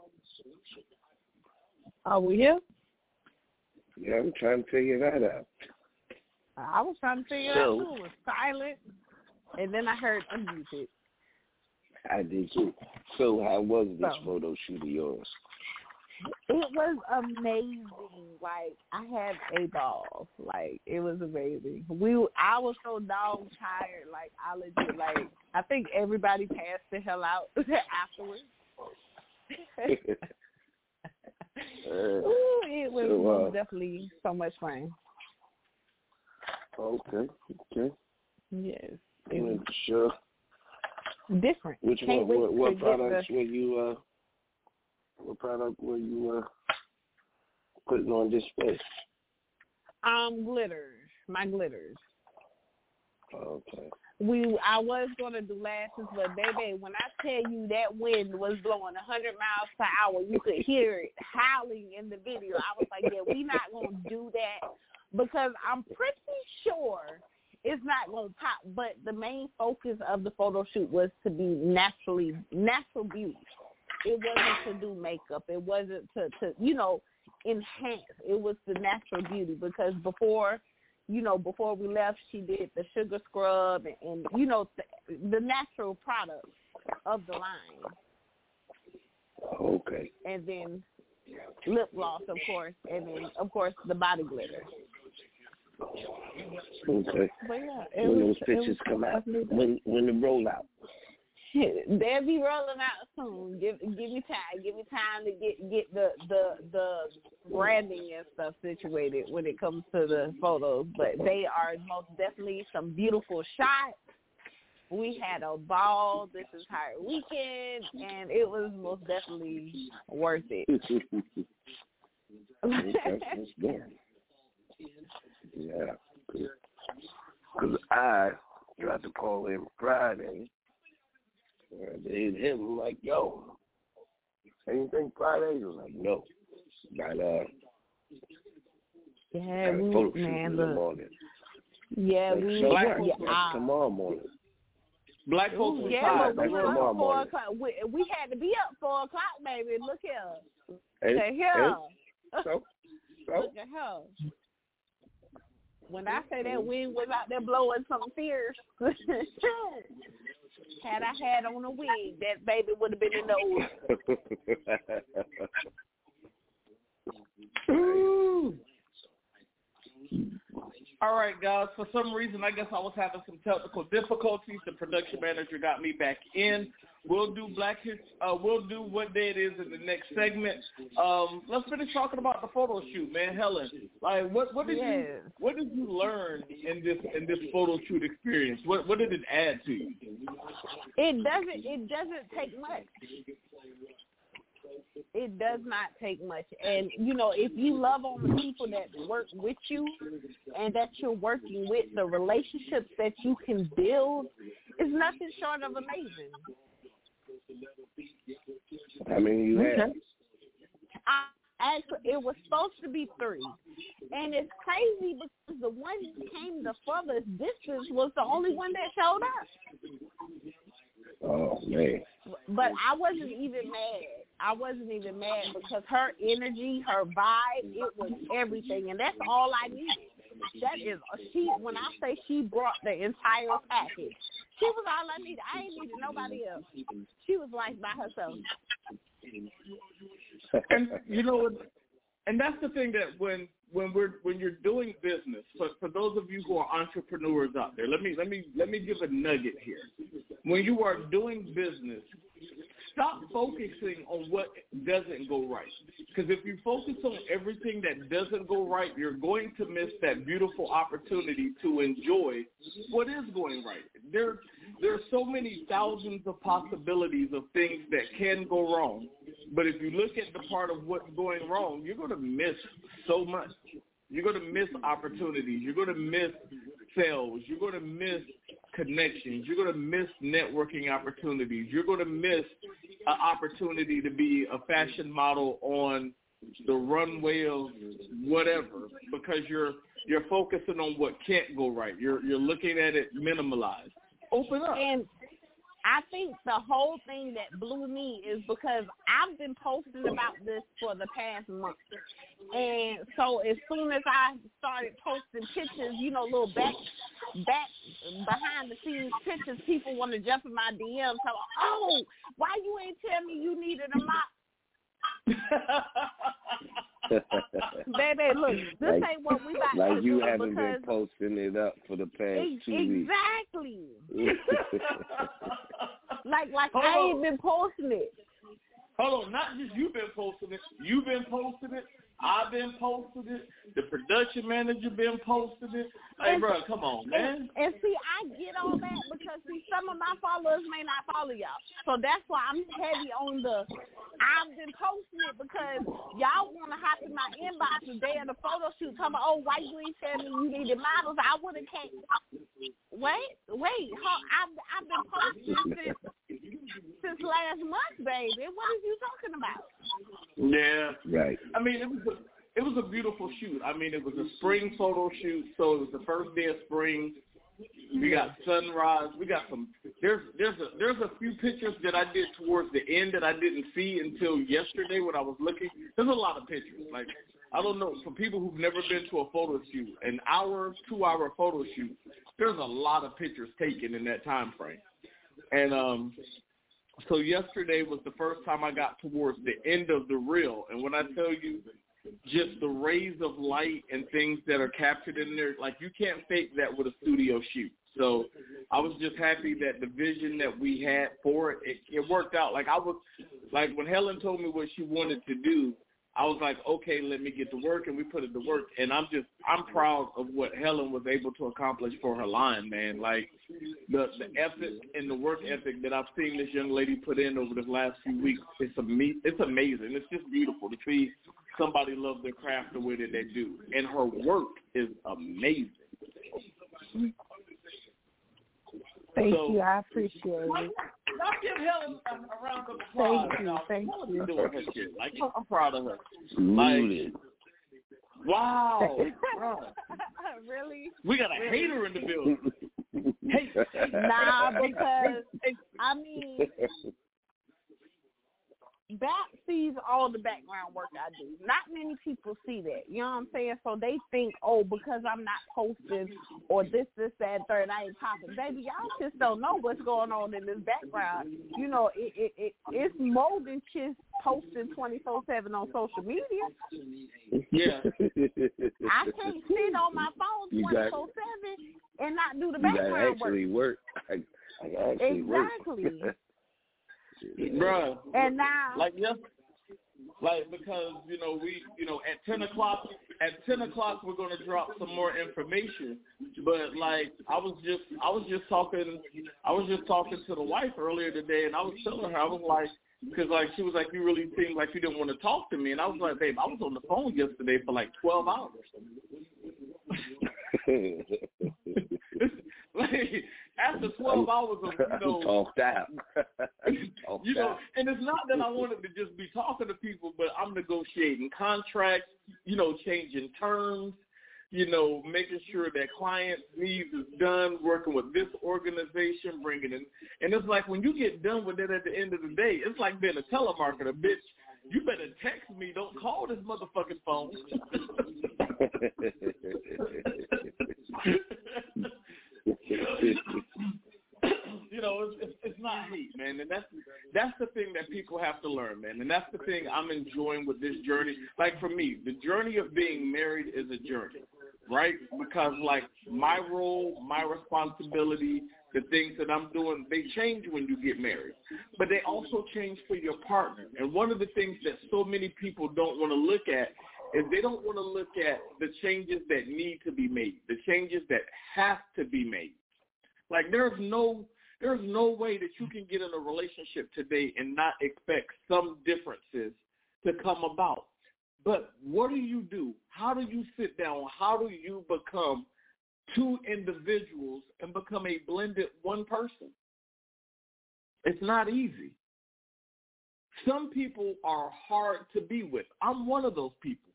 Speaker 3: Are we here?
Speaker 4: Yeah, I'm trying to figure that out.
Speaker 3: I was trying to figure it
Speaker 4: So-
Speaker 3: out too. It was silent, and then I heard unmuted.
Speaker 4: I did too. So how was this
Speaker 3: So.
Speaker 4: photo shoot of yours?
Speaker 3: It was amazing. Like, I had a ball. Like, it was amazing. We, I was so dog tired. Like, I legit, like, I think everybody passed the hell out afterwards. Ooh, it was
Speaker 4: so, uh,
Speaker 3: most definitely so much fun.
Speaker 4: Okay, okay.
Speaker 3: Yes, it
Speaker 4: Well,
Speaker 3: was
Speaker 4: sure.
Speaker 3: different.
Speaker 4: Which
Speaker 3: Can't
Speaker 4: one?
Speaker 3: wait
Speaker 4: What,
Speaker 3: to
Speaker 4: what
Speaker 3: get
Speaker 4: products
Speaker 3: the-
Speaker 4: were you? Uh, what product were you uh, putting on display?
Speaker 3: Um, glitters. My glitters.
Speaker 4: Okay.
Speaker 3: We, I was gonna do lashes, but baby, when I tell you that wind was blowing a hundred miles per hour, you could hear it howling in the video. I was like, yeah, we not gonna do that because I'm pretty sure it's not gonna pop. But the main focus of the photo shoot was to be naturally natural beauty. It wasn't to do makeup. It wasn't to, to you know, enhance. It was the natural beauty because before, you know, before we left, she did the sugar scrub and, and you know, the, the natural products of the line.
Speaker 4: Okay.
Speaker 3: And then lip gloss, of course, and then, of course, the body glitter.
Speaker 4: Okay.
Speaker 3: But, yeah, it
Speaker 4: When
Speaker 3: was,
Speaker 4: those pictures
Speaker 3: it was
Speaker 4: come out,
Speaker 3: definitely-
Speaker 4: when when the rollout.
Speaker 3: They'll be rolling out soon. Give give me time. Give me time to get get the, the the branding and stuff situated when it comes to the photos. But they are most definitely some beautiful shots. We had a ball this entire weekend, and it was most definitely worth it.
Speaker 4: Okay, that's good. Yeah. Because I tried to call him Friday. And they hit him like, yo, anything Friday? He was like, no. Got uh,
Speaker 3: Yeah,
Speaker 4: got a
Speaker 3: we,
Speaker 4: photo shoot
Speaker 3: man,
Speaker 4: in the
Speaker 3: look.
Speaker 4: morning.
Speaker 3: Yeah,
Speaker 4: Like,
Speaker 3: we.
Speaker 4: so
Speaker 2: Black
Speaker 4: what?
Speaker 2: folks
Speaker 3: yeah,
Speaker 4: That's
Speaker 3: uh,
Speaker 4: tomorrow morning.
Speaker 2: Black folks
Speaker 3: Ooh,
Speaker 2: was
Speaker 3: yeah,
Speaker 2: tired.
Speaker 3: but we
Speaker 4: That's
Speaker 3: was
Speaker 4: tomorrow
Speaker 3: up four
Speaker 4: morning.
Speaker 3: o'clock. We, we had to be up four o'clock, baby. Look here.
Speaker 4: Hey,
Speaker 3: Look here.
Speaker 4: hey, so, so,
Speaker 3: Look at her. When I say that wind was out there blowing something fierce, had I had on a wig, that baby would have been in the
Speaker 4: Ooh.
Speaker 2: All right, guys. For some reason, I guess I was having some technical difficulties. The production manager got me back in. We'll do Black Hits. Uh, we'll do what day it is in the next segment. Um, let's finish talking about the photo shoot, man. Helen, like, what what did
Speaker 3: Yes.
Speaker 2: you what did you learn in this in this photo shoot experience? What what did it add to you?
Speaker 3: It doesn't. It doesn't take much. It does not take much. And, you know, if you love on the people that work with you and that you're working with, the relationships that you can build is nothing short of amazing.
Speaker 4: How many you had?
Speaker 3: I, actually, it was supposed to be three. And it's crazy because the one that came the furthest distance was the only one that showed up.
Speaker 4: Oh, man.
Speaker 3: But I wasn't even mad. I wasn't even mad because her energy, her vibe, it was everything. And that's all I needed. That is, she. When I say she brought the entire package, she was all I needed. I ain't needed nobody else. She was like by herself.
Speaker 2: And you know what? And that's the thing that when when we're when you're doing business, for for those of you who are entrepreneurs out there, let me let me let me give a nugget here. When you are doing business, stop focusing on what doesn't go right. Because if you focus on everything that doesn't go right, you're going to miss that beautiful opportunity to enjoy what is going right. There, there are so many thousands of possibilities of things that can go wrong. But if you look at the part of what's going wrong, you're going to miss so much. You're going to miss opportunities. You're going to miss sales. You're going to miss connections. You're going to miss networking opportunities. You're going to miss an opportunity to be a fashion model on the runway of whatever because you're you're focusing on what can't go right. You're you're looking at it minimalized. Open up.
Speaker 3: And I think the whole thing that blew me is because I've been posting about this for the past month. And so as soon as I started posting pictures, you know, little back, back behind the scenes pictures, people want to jump in my D Ms. So, oh, why you ain't tell me you needed a mop? Baby, look, this
Speaker 4: like,
Speaker 3: ain't what we about
Speaker 4: like
Speaker 3: to
Speaker 4: you
Speaker 3: do
Speaker 4: haven't
Speaker 3: because
Speaker 4: been posting it up for the past
Speaker 3: e-
Speaker 4: two
Speaker 3: exactly.
Speaker 4: weeks.
Speaker 3: like, like
Speaker 2: Hold
Speaker 3: I
Speaker 2: on.
Speaker 3: ain't been posting it.
Speaker 2: Hold on, not just you've been posting it. You've been posting it. I've been posting it. The production manager been posting it. Hey,
Speaker 3: And-
Speaker 2: bro, come on, man.
Speaker 3: And, and see, I get all that because see, some of my followers may not follow y'all, so that's why I'm heavy on the. I've been posting it because y'all want to hop in my inbox the day of the photo shoot, talking about, oh, why you ain't tell me you needed models? I would have came. Wait, wait, ho- I've I've been posting since since last month, baby. What are you talking about?
Speaker 2: Yeah.
Speaker 4: Right.
Speaker 2: I mean, it was a, it was a beautiful shoot. I mean, it was a spring photo shoot, so it was the first day of spring. We got sunrise. We got some. There's there's a there's a few pictures that I did towards the end that I didn't see until yesterday when I was looking. There's a lot of pictures. Like I don't know, for people who've never been to a photo shoot, an hour, two hour photo shoot. There's a lot of pictures taken in that time frame, and um. So yesterday was the first time I got towards the end of the reel. And when I tell you just the rays of light and things that are captured in there, like you can't fake that with a studio shoot. So I was just happy that the vision that we had for it, it, it worked out. Like I was, like when Helen told me what she wanted to do, I was like, okay, let me get to work, and we put it to work. And I'm just, I'm proud of what Helen was able to accomplish for her line, man. Like the the ethic and the work ethic that I've seen this young lady put in over the last few weeks, it's ama- it's amazing. It's just beautiful to see somebody love their craft the way that they do. And her work is amazing.
Speaker 3: Thank
Speaker 2: So-
Speaker 3: you. I appreciate it.
Speaker 2: Let's give Helen a, a round of applause.
Speaker 3: Thank you.
Speaker 2: Now,
Speaker 3: Thank
Speaker 2: Helen's
Speaker 3: you.
Speaker 2: doing her shit. Like, I'm proud of her.
Speaker 4: Muted.
Speaker 2: Wow. Wow.
Speaker 3: Really?
Speaker 2: We got a hater in the building. Hey,
Speaker 3: Nah, because I mean, Bat sees all the background work I do. Not many people see that. You know what I'm saying? So they think, oh, because I'm not posting or this, this, that, third, I ain't popping. Baby, y'all just don't know what's going on in this background. You know, it, it, it it's more than just posting twenty-four seven on social media.
Speaker 2: Yeah.
Speaker 3: I can't sit on my phone twenty-four seven and not do the background
Speaker 4: You actually work. I, I actually
Speaker 3: exactly.
Speaker 4: work.
Speaker 2: Bruh.
Speaker 3: And now,
Speaker 2: Like, yes, like, because, you know, we, you know, at ten o'clock, at ten o'clock, we're going to drop some more information. But, like, I was just, I was just talking, I was just talking to the wife earlier today, and I was telling her, I was like, because, like, she was like, you really seemed like you didn't want to talk to me. And I was like, babe, I was on the phone yesterday for, like, twelve hours. Like, after twelve hours of, you know,
Speaker 4: talked out. Talked
Speaker 2: you know,
Speaker 4: out.
Speaker 2: and it's not that I wanted to just be talking to people, but I'm negotiating contracts, you know, changing terms, you know, making sure that client needs is done, working with this organization, bringing in. And it's like when you get done with it at the end of the day, it's like being a telemarketer, bitch. You better text me. Don't call this motherfucking phone. You know, it's, it's, it's not hate, man, and that's that's the thing that people have to learn, man, and that's the thing I'm enjoying with this journey. Like for me, the journey of being married is a journey, right? Because like my role, my responsibility, the things that I'm doing, they change when you get married, but they also change for your partner. And one of the things that so many people don't want to look at is they don't want to look at the changes that need to be made, the changes that have to be made. Like there's no There's no way that you can get in a relationship today and not expect some differences to come about. But what do you do? How do you sit down? How do you become two individuals and become a blended one person? It's not easy. Some people are hard to be with. I'm one of those people.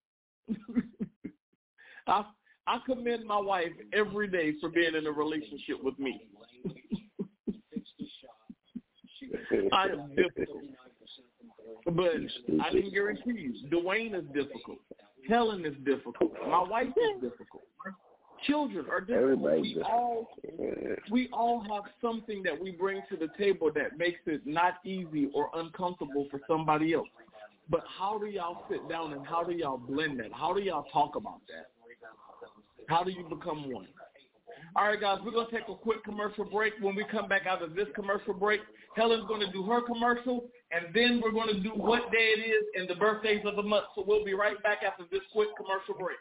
Speaker 2: I, I commend my wife every day for being in a relationship with me. I am difficult. But I can guarantee you, Dwayne is difficult. Helen is difficult. My wife is difficult. Children are difficult. We all, we all have something that we bring to the table that makes it not easy or uncomfortable for somebody else. But how do y'all sit down and how do y'all blend that? How do y'all talk about that? How do you become one? All right, guys, we're going to take a quick commercial break. When we come back out of this commercial break, Helen's going to do her commercial, and then we're going to do what day it is and the birthdays of the month. So we'll be right back after this quick commercial break.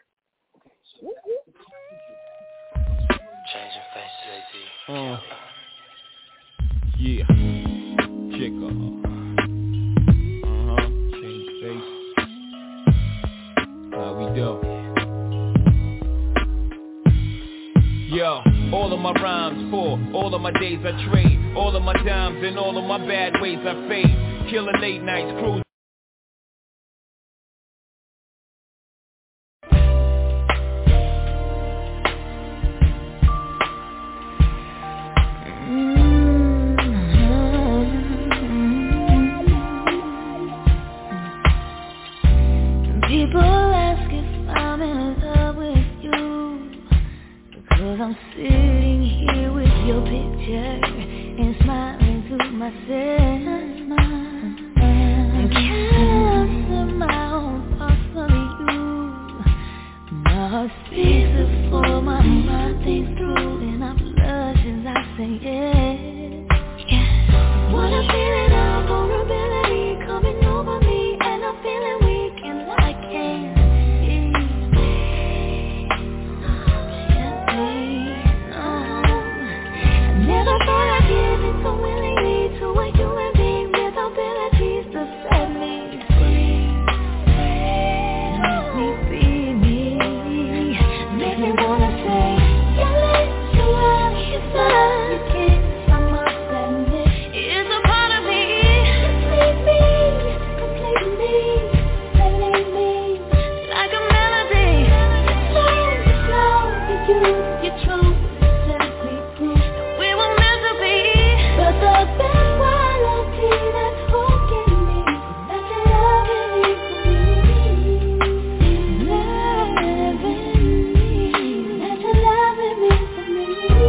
Speaker 6: Change your face, Jay-Z.
Speaker 7: Uh, yeah. Check up. Uh-huh. Change face. How we do? Yo, all of my rhymes for all of my days I trade, all of my dimes and all of my bad ways I fade. Killing late nights, cruise.
Speaker 8: People ask if I'm in love with you, because I'm sitting here with your picture and smiling to myself. And can't answer my own thoughts for you. My heart speaks before my mind thinks through, and I blush as I say yes. Yeah. What I'm feeling now, vulnerability coming over me, and I'm feeling weak and I can't see. Can't breathe, no. I never thought I'd give it so willingly to a human being with abilities to set me free. Make me be me. Make me wanna say, yeah, let you love you fine. You can't stop my sadness. It's a part of me. Complete me, complete me, letting me like a melody. Slow, slow, you, you true, set me free. We were meant to be, but the best quality that's holding me, that you're loving me for me, loving me, that you're loving me for me.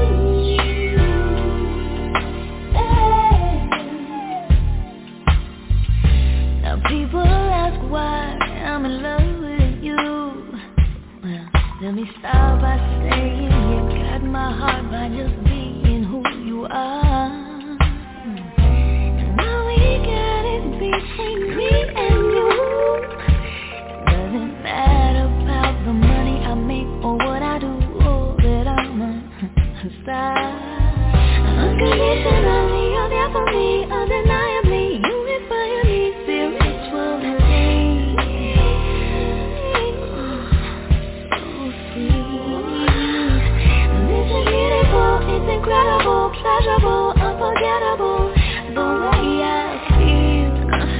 Speaker 8: Now people ask why I'm in love with you. Well, let me start by saying you got my heart by just being who you are. And now we got it between me and you. It doesn't matter about the money I make or what I do or that I'm a star. Unconditionally, you're there for me, undeniably. You inspire me spiritually. So sweet. This is beautiful, it's incredible, pleasurable, unforgettable. The way I feel.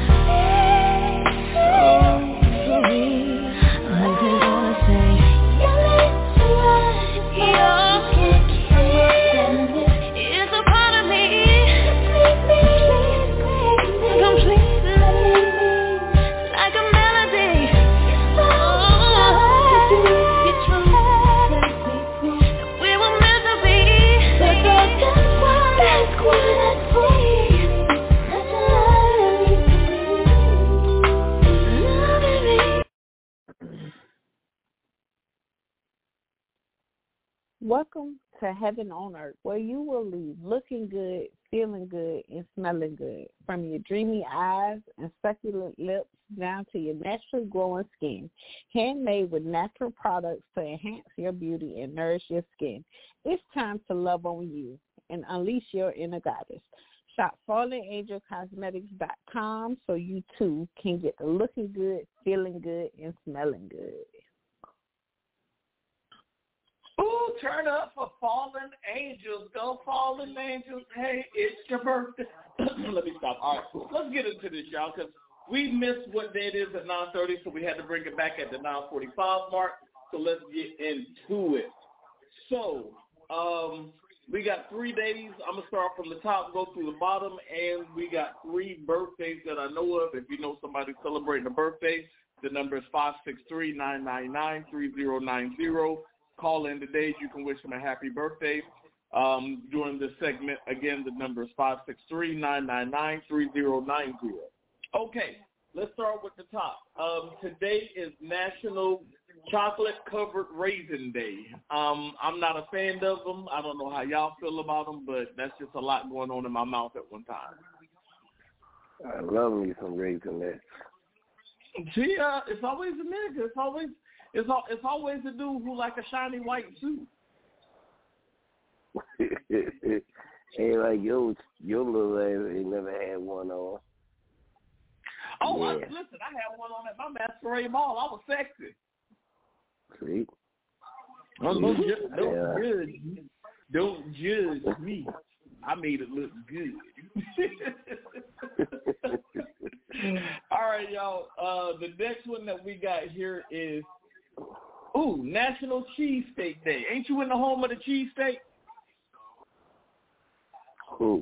Speaker 8: So sweet. Like they're gonna say, yeah, let you love, your kick, it's a part of me. Completely, like a melody. Oh, you true, we were meant to be. That's loving me.
Speaker 3: Welcome to Heaven on Earth, where you will leave looking good, feeling good, and smelling good. From your dreamy eyes and succulent lips down to your naturally glowing skin. Handmade with natural products to enhance your beauty and nourish your skin. It's time to love on you. and unleash your inner goddess. Shop fallen angel cosmetics dot com so you too can get the looking good, feeling good, and smelling good.
Speaker 2: Ooh, turn up for Fallen Angels. Go Fallen Angels. Hey, it's your birthday. Let me stop. All right, let's get into this, y'all, because we missed what day it is at nine thirty, so we had to bring it back at the nine forty-five mark. So let's get into it. So um, we got three days. I'm going to start from the top, go through the bottom, and we got three birthdays that I know of. If you know somebody celebrating a birthday, the number is five six three, nine nine nine, three zero nine zero. Call in today. You can wish them a happy birthday um, during this segment. Again, the number is five six three, nine nine nine, three zero nine zero. Okay, let's start with the top. Um, today is National Chocolate-Covered Raisin Day. Um, I'm not a fan of them. I don't know how y'all feel about them, but that's just a lot going on in my mouth at one time.
Speaker 4: I love me some raisin nuts.
Speaker 2: See, uh, it's always a nigga. It's always it's, al- it's always a dude who like a shiny white suit.
Speaker 4: Ain't like your your little ass ain't never had one on.
Speaker 2: Oh,
Speaker 4: yeah.
Speaker 2: I, listen, I had one on at my masquerade ball. I was sexy.
Speaker 4: See?
Speaker 2: Don't, don't, ju- don't
Speaker 4: Yeah.
Speaker 2: judge me. Don't judge me. I made it look good. All right, y'all. Uh, the next one that we got here is, ooh, National Cheesesteak Day. Ain't you in the home of the cheesesteak?
Speaker 4: Who?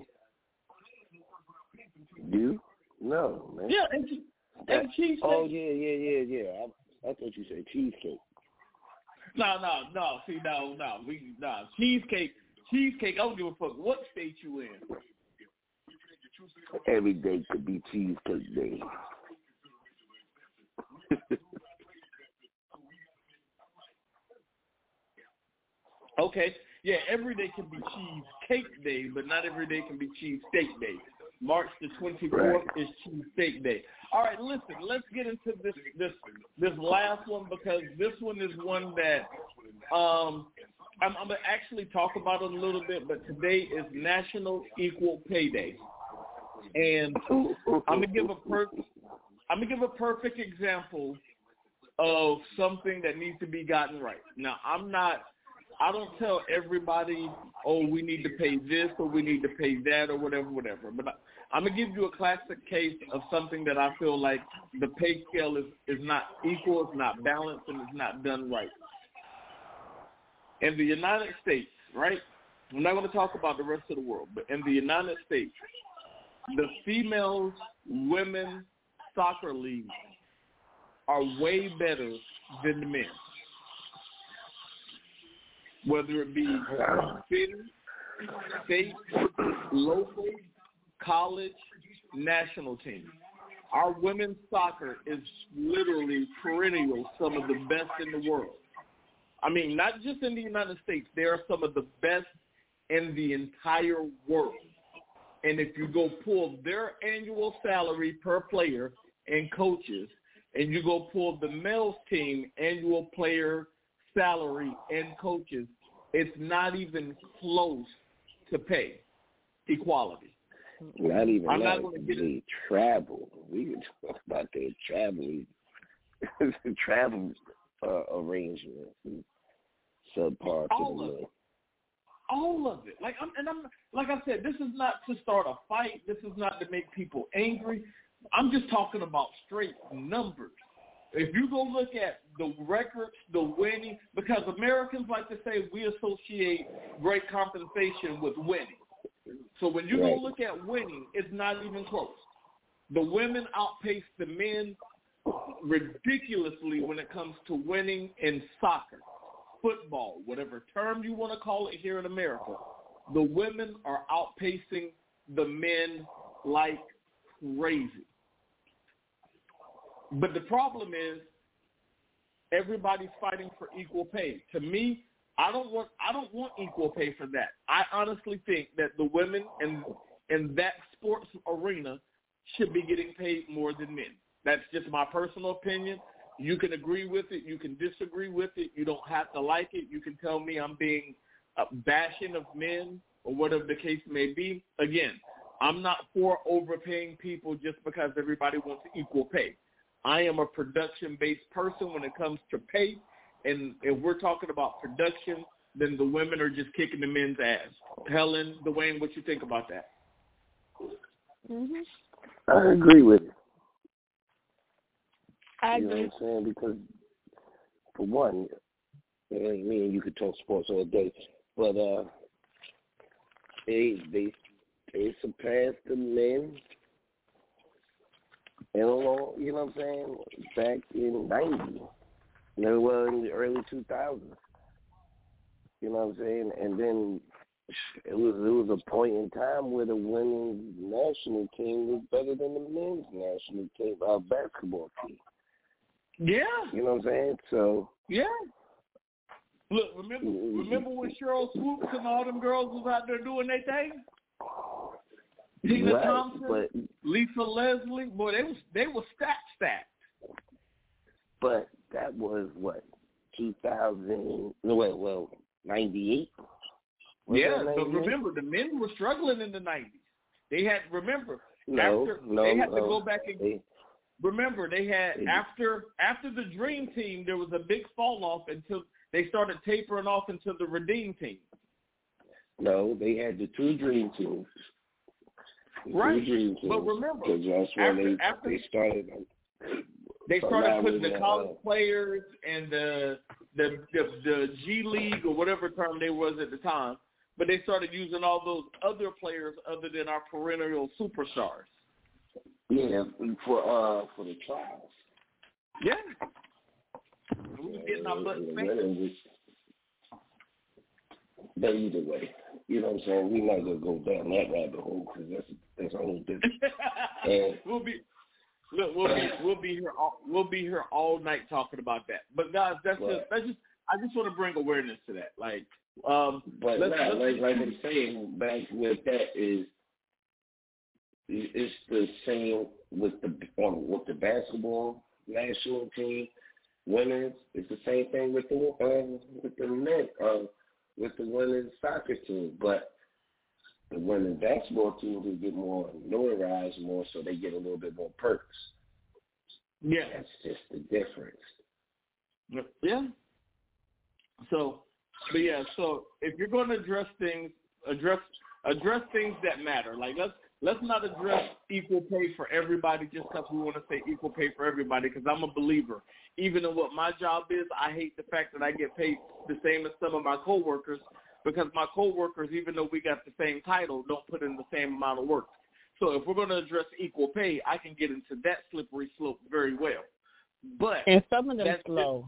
Speaker 4: You? No, man.
Speaker 2: Yeah, and, che- and cheesesteak.
Speaker 4: Oh, yeah, yeah, yeah, yeah. I, I thought you said cheesecake.
Speaker 2: No, no, no. See, no, no. We, no. Cheesecake. Cheesecake, I don't give a fuck what state you in.
Speaker 4: Every day could be cheesecake day.
Speaker 2: Okay. Yeah, every day can be cheesecake day, but not every day can be cheesesteak day. March the twenty-fourth
Speaker 4: Right.
Speaker 2: is cheesesteak day. All right, listen, let's get into this this this last one because this one is one that um I'm, I'm gonna actually talk about it a little bit, but today is National Equal Pay Day, and I'm gonna give a per I'm gonna give a perfect example of something that needs to be gotten right. Now, I'm not. I don't tell everybody, oh, we need to pay this or we need to pay that or whatever, whatever. But I, I'm going to give you a classic case of something that I feel like the pay scale is, is not equal, it's not balanced, and it's not done right. In the United States, right, I'm not going to talk about the rest of the world, but in the United States, the female women's soccer leagues are way better than the men. Whether it be city, state, local, college, national team. Our women's soccer is literally perennial, some of the best in the world. I mean, not just in the United States. They are some of the best in the entire world. And if you go pull their annual salary per player and coaches, and you go pull the male's team annual player salary and coaches, it's not even close to pay equality.
Speaker 4: Not even
Speaker 2: I'm
Speaker 4: that.
Speaker 2: not gonna get
Speaker 4: They travel. We can talk about their travel, travel uh, arrangements and subpar to
Speaker 2: all
Speaker 4: the
Speaker 2: of
Speaker 4: men.
Speaker 2: it. All of it. Like I'm, and I'm like I said, this is not to start a fight. This is not to make people angry. I'm just talking about straight numbers. If you go look at the records, the winning, because Americans like to say we associate great compensation with winning. So when you
Speaker 4: Right.
Speaker 2: go look at winning, it's not even close. The women outpace the men ridiculously when it comes to winning in soccer, football, whatever term you want to call it here in America. The women are outpacing the men like crazy. But the problem is everybody's fighting for equal pay. To me, I don't want I don't want equal pay for that. I honestly think that the women in in that sports arena should be getting paid more than men. That's just my personal opinion. You can agree with it. You can disagree with it. You don't have to like it. You can tell me I'm being uh, bashing of men or whatever the case may be. Again, I'm not for overpaying people just because everybody wants equal pay. I am a production-based person when it comes to pay, and if we're talking about production, then the women are just kicking the men's ass. Helen, Dwayne, what you think about that?
Speaker 3: Mhm.
Speaker 4: I agree with you.
Speaker 3: I
Speaker 4: You
Speaker 3: agree.
Speaker 4: know what I'm saying? Because, for one, me and you could talk sports all day, but uh, they they they surpassed the men, and along, you know what I'm saying, back in ninety, they were in the early two thousands. You know what I'm saying? And then it was it was a point in time where the women's national team was better than the men's national team, our basketball team.
Speaker 2: Yeah.
Speaker 4: You know what I'm saying? So
Speaker 2: yeah. Look, remember remember when Cheryl Swoops and all them girls was out there doing their thing? Tina
Speaker 4: right,
Speaker 2: Thompson,
Speaker 4: but,
Speaker 2: Lisa Leslie, boy, they was they were stacked stacked.
Speaker 4: But that was what, two thousand? Well, well, ninety-eight.
Speaker 2: Yeah, but remember the men were struggling in the nineties. They had remember
Speaker 4: no,
Speaker 2: after
Speaker 4: no,
Speaker 2: they had
Speaker 4: no.
Speaker 2: to go back and
Speaker 4: they,
Speaker 2: remember they had
Speaker 4: they,
Speaker 2: after after the Dream Team there was a big fall off until they started tapering off into the Redeem Team.
Speaker 4: No, they had the two Dream Teams. The
Speaker 2: right,
Speaker 4: dream teams,
Speaker 2: but remember
Speaker 4: that's when
Speaker 2: after,
Speaker 4: they,
Speaker 2: after
Speaker 4: they started.
Speaker 2: They started putting the
Speaker 4: that,
Speaker 2: college
Speaker 4: uh,
Speaker 2: players and the, the the the G League or whatever term they was at the time, but they started using all those other players other than our perennial superstars.
Speaker 4: Yeah, for uh for the trials.
Speaker 2: Yeah, we was getting our butts spanked.
Speaker 4: But either way, you know what I'm saying? We're not gonna go down that rabbit hole because that's that's a whole different. And
Speaker 2: we'll be. Look, we'll be we'll be here all, we'll be here all night talking about that. But guys, that's
Speaker 4: right.
Speaker 2: just that's just I just want to bring awareness to that. Like, um,
Speaker 4: but
Speaker 2: let's,
Speaker 4: nah,
Speaker 2: let's,
Speaker 4: like like I'm saying, back with that is it's the same with the on with the basketball national team women's. It's the same thing with the um, with the men uh, with the women's soccer team, but the women's basketball team will get more notarized more, so they get a little bit more perks.
Speaker 2: Yeah,
Speaker 4: that's just the difference.
Speaker 2: Yeah. So, but yeah, so if you're going to address things, address address things that matter. Like let's let's not address equal pay for everybody just because we want to say equal pay for everybody. Because I'm a believer, even in what my job is, I hate the fact that I get paid the same as some of my coworkers. Because my coworkers, even though we got the same title, don't put in the same amount of work. So if we're going to address equal pay, I can get into that slippery slope very well. But
Speaker 3: and some of them slow.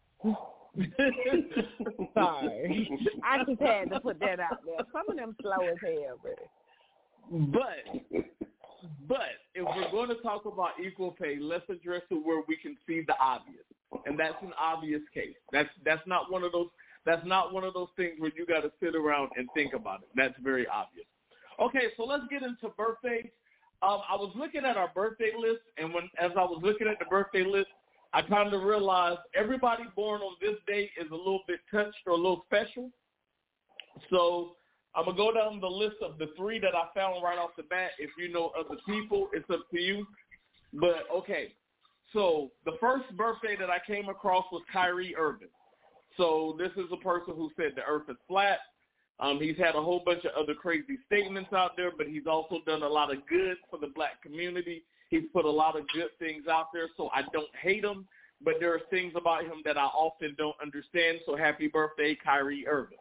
Speaker 3: Sorry, I just had to put that out there. Some of them slow as hell, man.
Speaker 2: But but if we're going to talk about equal pay, let's address it where we can see the obvious, and that's an obvious case. That's that's not one of those. That's not one of those things where you got to sit around and think about it. That's very obvious. Okay, so let's get into birthdays. Um, I was looking at our birthday list, and when as I was looking at the birthday list, I kind of realized everybody born on this day is a little bit touched or a little special. So I'm going to go down the list of the three that I found right off the bat. If you know other people, it's up to you. But, okay, so the first birthday that I came across was Kyrie Irving. So this is a person who said the earth is flat. Um, he's had a whole bunch of other crazy statements out there, but he's also done a lot of good for the black community. He's put a lot of good things out there, so I don't hate him, but there are things about him that I often don't understand. So happy birthday, Kyrie Irving.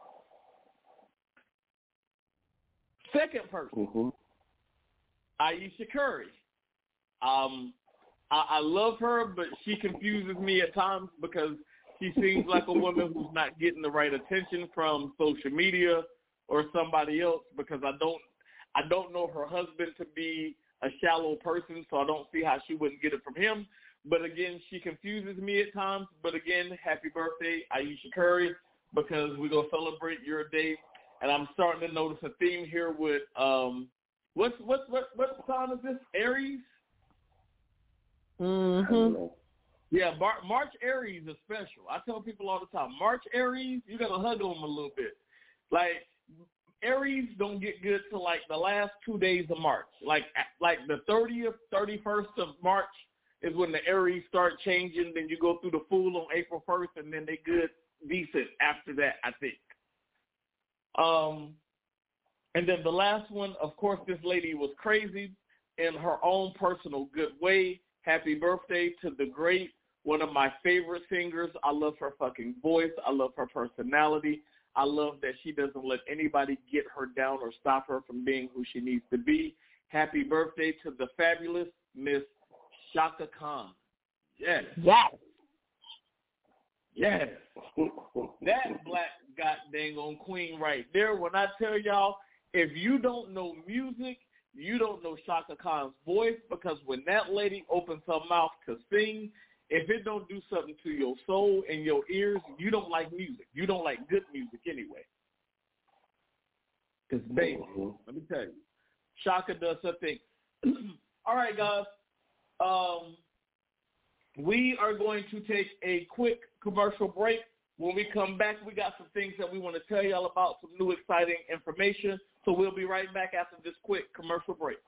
Speaker 2: Second person,
Speaker 4: mm-hmm.
Speaker 2: Ayesha Curry. Um, I, I love her, but she confuses me at times because she seems like a woman who's not getting the right attention from social media or somebody else because I don't I don't know her husband to be a shallow person, so I don't see how she wouldn't get it from him. But again, she confuses me at times. But again, happy birthday, Ayesha Curry, because we're going to celebrate your day. And I'm starting to notice a theme here with um, what's what's what what sign is this? Aries?
Speaker 3: Mm-hmm.
Speaker 2: Yeah, Mar- March Aries is special. I tell people all the time, March Aries, you got to hug on them a little bit. Like, Aries don't get good till like the last two days of March. Like like the thirtieth, thirty-first of March is when the Aries start changing. Then you go through the Fool on April first, and then they good, decent after that, I think. Um, and then the last one, of course, this lady was crazy in her own personal good way. Happy birthday to the great, one of my favorite singers. I love her fucking voice. I love her personality. I love that she doesn't let anybody get her down or stop her from being who she needs to be. Happy birthday to the fabulous Miss Chaka Khan. Yes.
Speaker 3: Yes.
Speaker 2: Yes. That black goddamn on queen right there. When I tell y'all, if you don't know music, you don't know Chaka Khan's voice, because when that lady opens her mouth to sing, if it don't do something to your soul and your ears, you don't like music. You don't like good music anyway. Because, baby, let me tell you, Chaka does something. All right, guys. Um, we are going to take a quick commercial break. When we come back, we got some things that we want to tell y'all about, some new exciting information. So we'll be right back after this quick commercial break.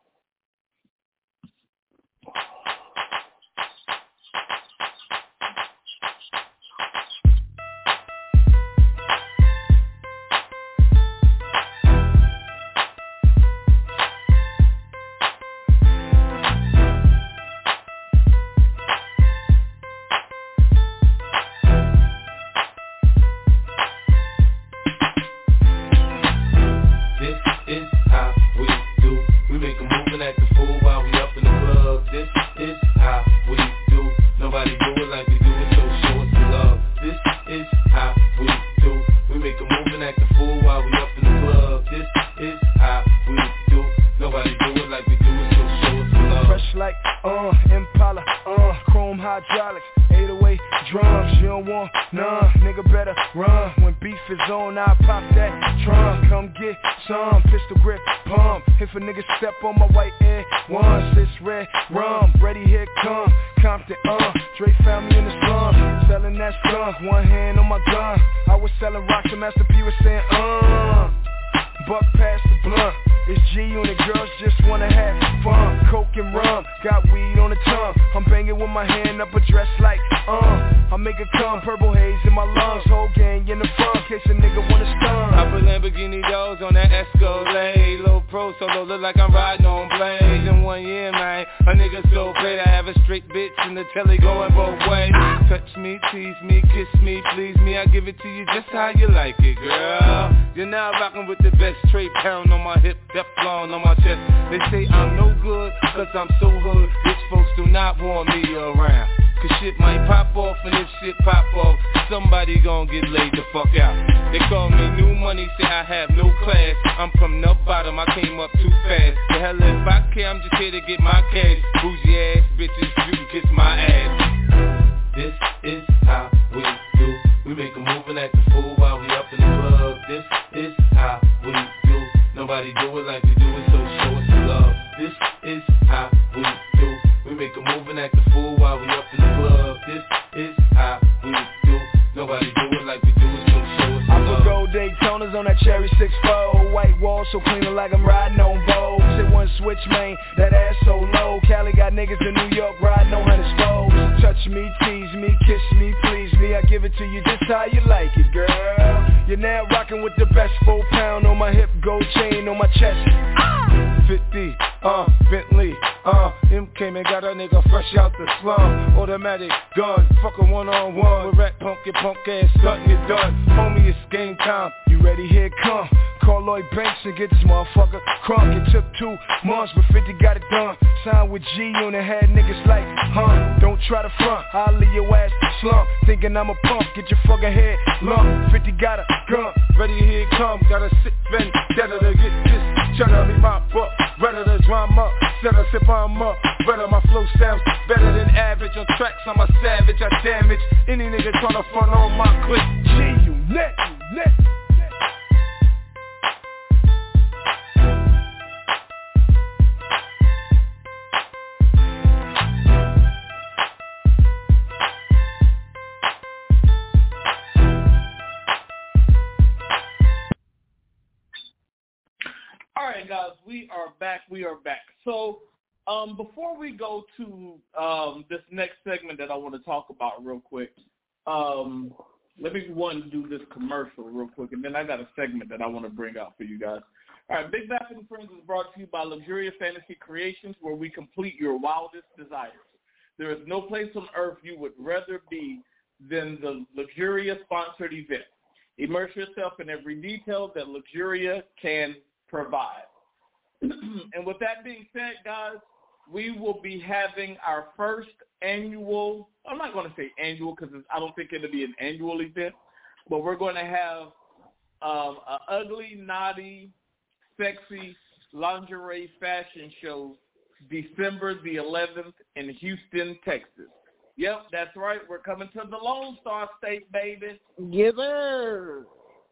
Speaker 2: guys, we are back. We are back. So um, before we go to um, this next segment that I want to talk about real quick, um, let me one do this commercial real quick, and then I got a segment that I want to bring out for you guys. All right, Big Back and Friends is brought to you by Luxurious Fantasy Creations, where we complete your wildest desires. There is no place on earth you would rather be than the Luxuria sponsored event. Immerse yourself in every detail that Luxuria can provide. And with that being said, guys, we will be having our first annual, I'm not going to say annual because I don't think it'll be an annual event, but we're going to have um, an ugly, naughty, sexy lingerie fashion show December the eleventh in Houston, Texas. Yep, that's right. We're coming to the Lone Star State, baby.
Speaker 3: Give her.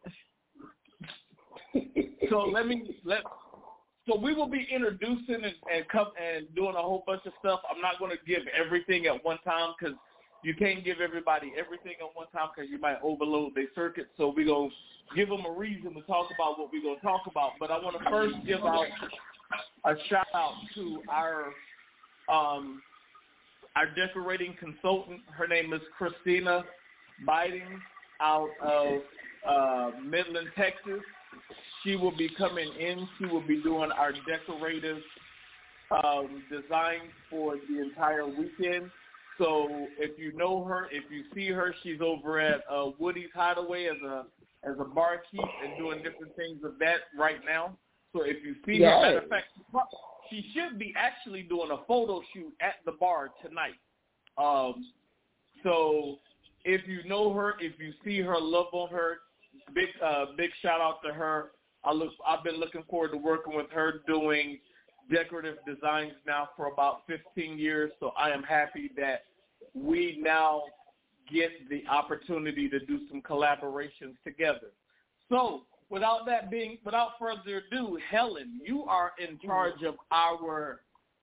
Speaker 2: So let me let. So we will be introducing and and, come, and doing a whole bunch of stuff. I'm not going to give everything at one time because you can't give everybody everything at one time because you might overload their circuit. So we're going to give them a reason to talk about what we're going to talk about. But I want to first give out a shout out to our um, our decorating consultant. Her name is Christina Biding out of uh, Midland, Texas. She will be coming in. She will be doing our decorative um, design for the entire weekend. So if you know her, if you see her, she's over at uh, Woody's Hideaway as a as a barkeep and doing different things of that right now. So if you see
Speaker 3: yes.
Speaker 2: her, matter of fact, she should be actually doing a photo shoot at the bar tonight. Um, so if you know her, if you see her, love on her, big uh, big shout out to her. I look, I've been looking forward to working with her doing decorative designs now for about fifteen years. So I am happy that we now get the opportunity to do some collaborations together. So without that being, without further ado, Helen, you are in charge of our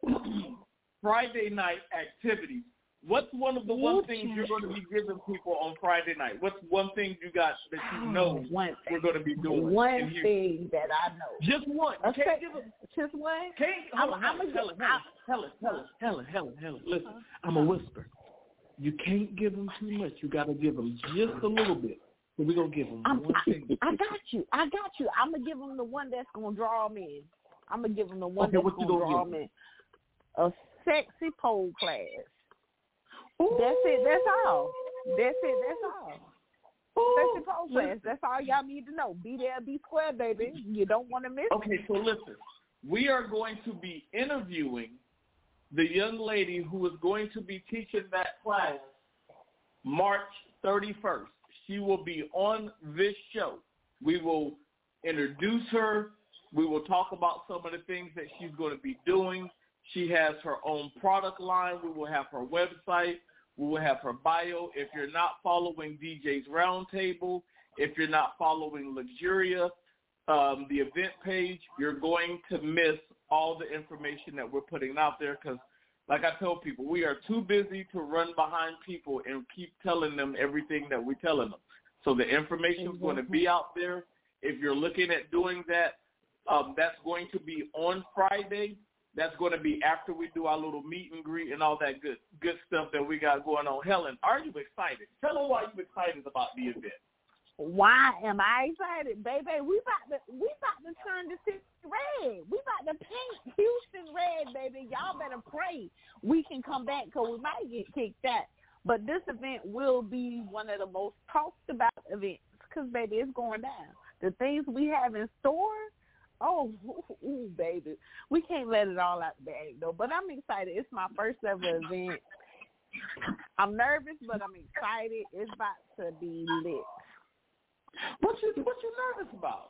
Speaker 2: Friday night activities. What's one of the one things you're going to be giving people on Friday night? What's one thing you got that you know
Speaker 3: one
Speaker 2: we're going to be doing?
Speaker 3: One thing that I know.
Speaker 2: Just one.
Speaker 3: Okay.
Speaker 2: Can't give them,
Speaker 3: just one?
Speaker 2: Can't, hold
Speaker 3: I'm,
Speaker 2: on,
Speaker 3: I'm
Speaker 2: Helen,
Speaker 3: a,
Speaker 2: Helen, Helen, Helen, Helen, Helen, Helen, listen, uh-huh. I'm a whisper. You can't give them too much. You got to give them just a little bit. So we're going to give them
Speaker 3: I'm,
Speaker 2: one
Speaker 3: I,
Speaker 2: thing.
Speaker 3: I got you. I got you. I'm going to give them the one that's going to draw them in. I'm going to give them the one
Speaker 2: okay,
Speaker 3: that's going to draw them in. A sexy pole class. Ooh. That's it. That's all. That's it. That's all. Ooh. Sexy pole class. That's all y'all need to know. Be there, be square, baby. You don't want to miss it.
Speaker 2: Okay, so listen. We are going to be interviewing the young lady who is going to be teaching that class March thirty-first. She will be on this show. We will introduce her. We will talk about some of the things that she's going to be doing. She has her own product line. We will have her website. We will have her bio. If you're not following D J's Roundtable, if you're not following Luxuria, um, the event page, you're going to miss all the information that we're putting out there because, like I tell people, we are too busy to run behind people and keep telling them everything that we're telling them. So the information is mm-hmm. going to be out there. If you're looking at doing that, um, that's going to be on Friday. That's going to be after we do our little meet and greet and all that good good stuff that we got going on. Helen, are you excited? Tell them why you're excited about the event.
Speaker 3: Why am I excited, baby? We about to we about to turn the city red. We about to paint Houston red, baby. Y'all better pray we can come back because we might get kicked out. But this event will be one of the most talked about events because, baby, it's going down. The things we have in store. Oh, ooh, ooh, baby. We can't let it all out the bag, though. But I'm excited. It's my first ever event. I'm nervous, but I'm excited. It's about to be lit.
Speaker 2: What you what you nervous about?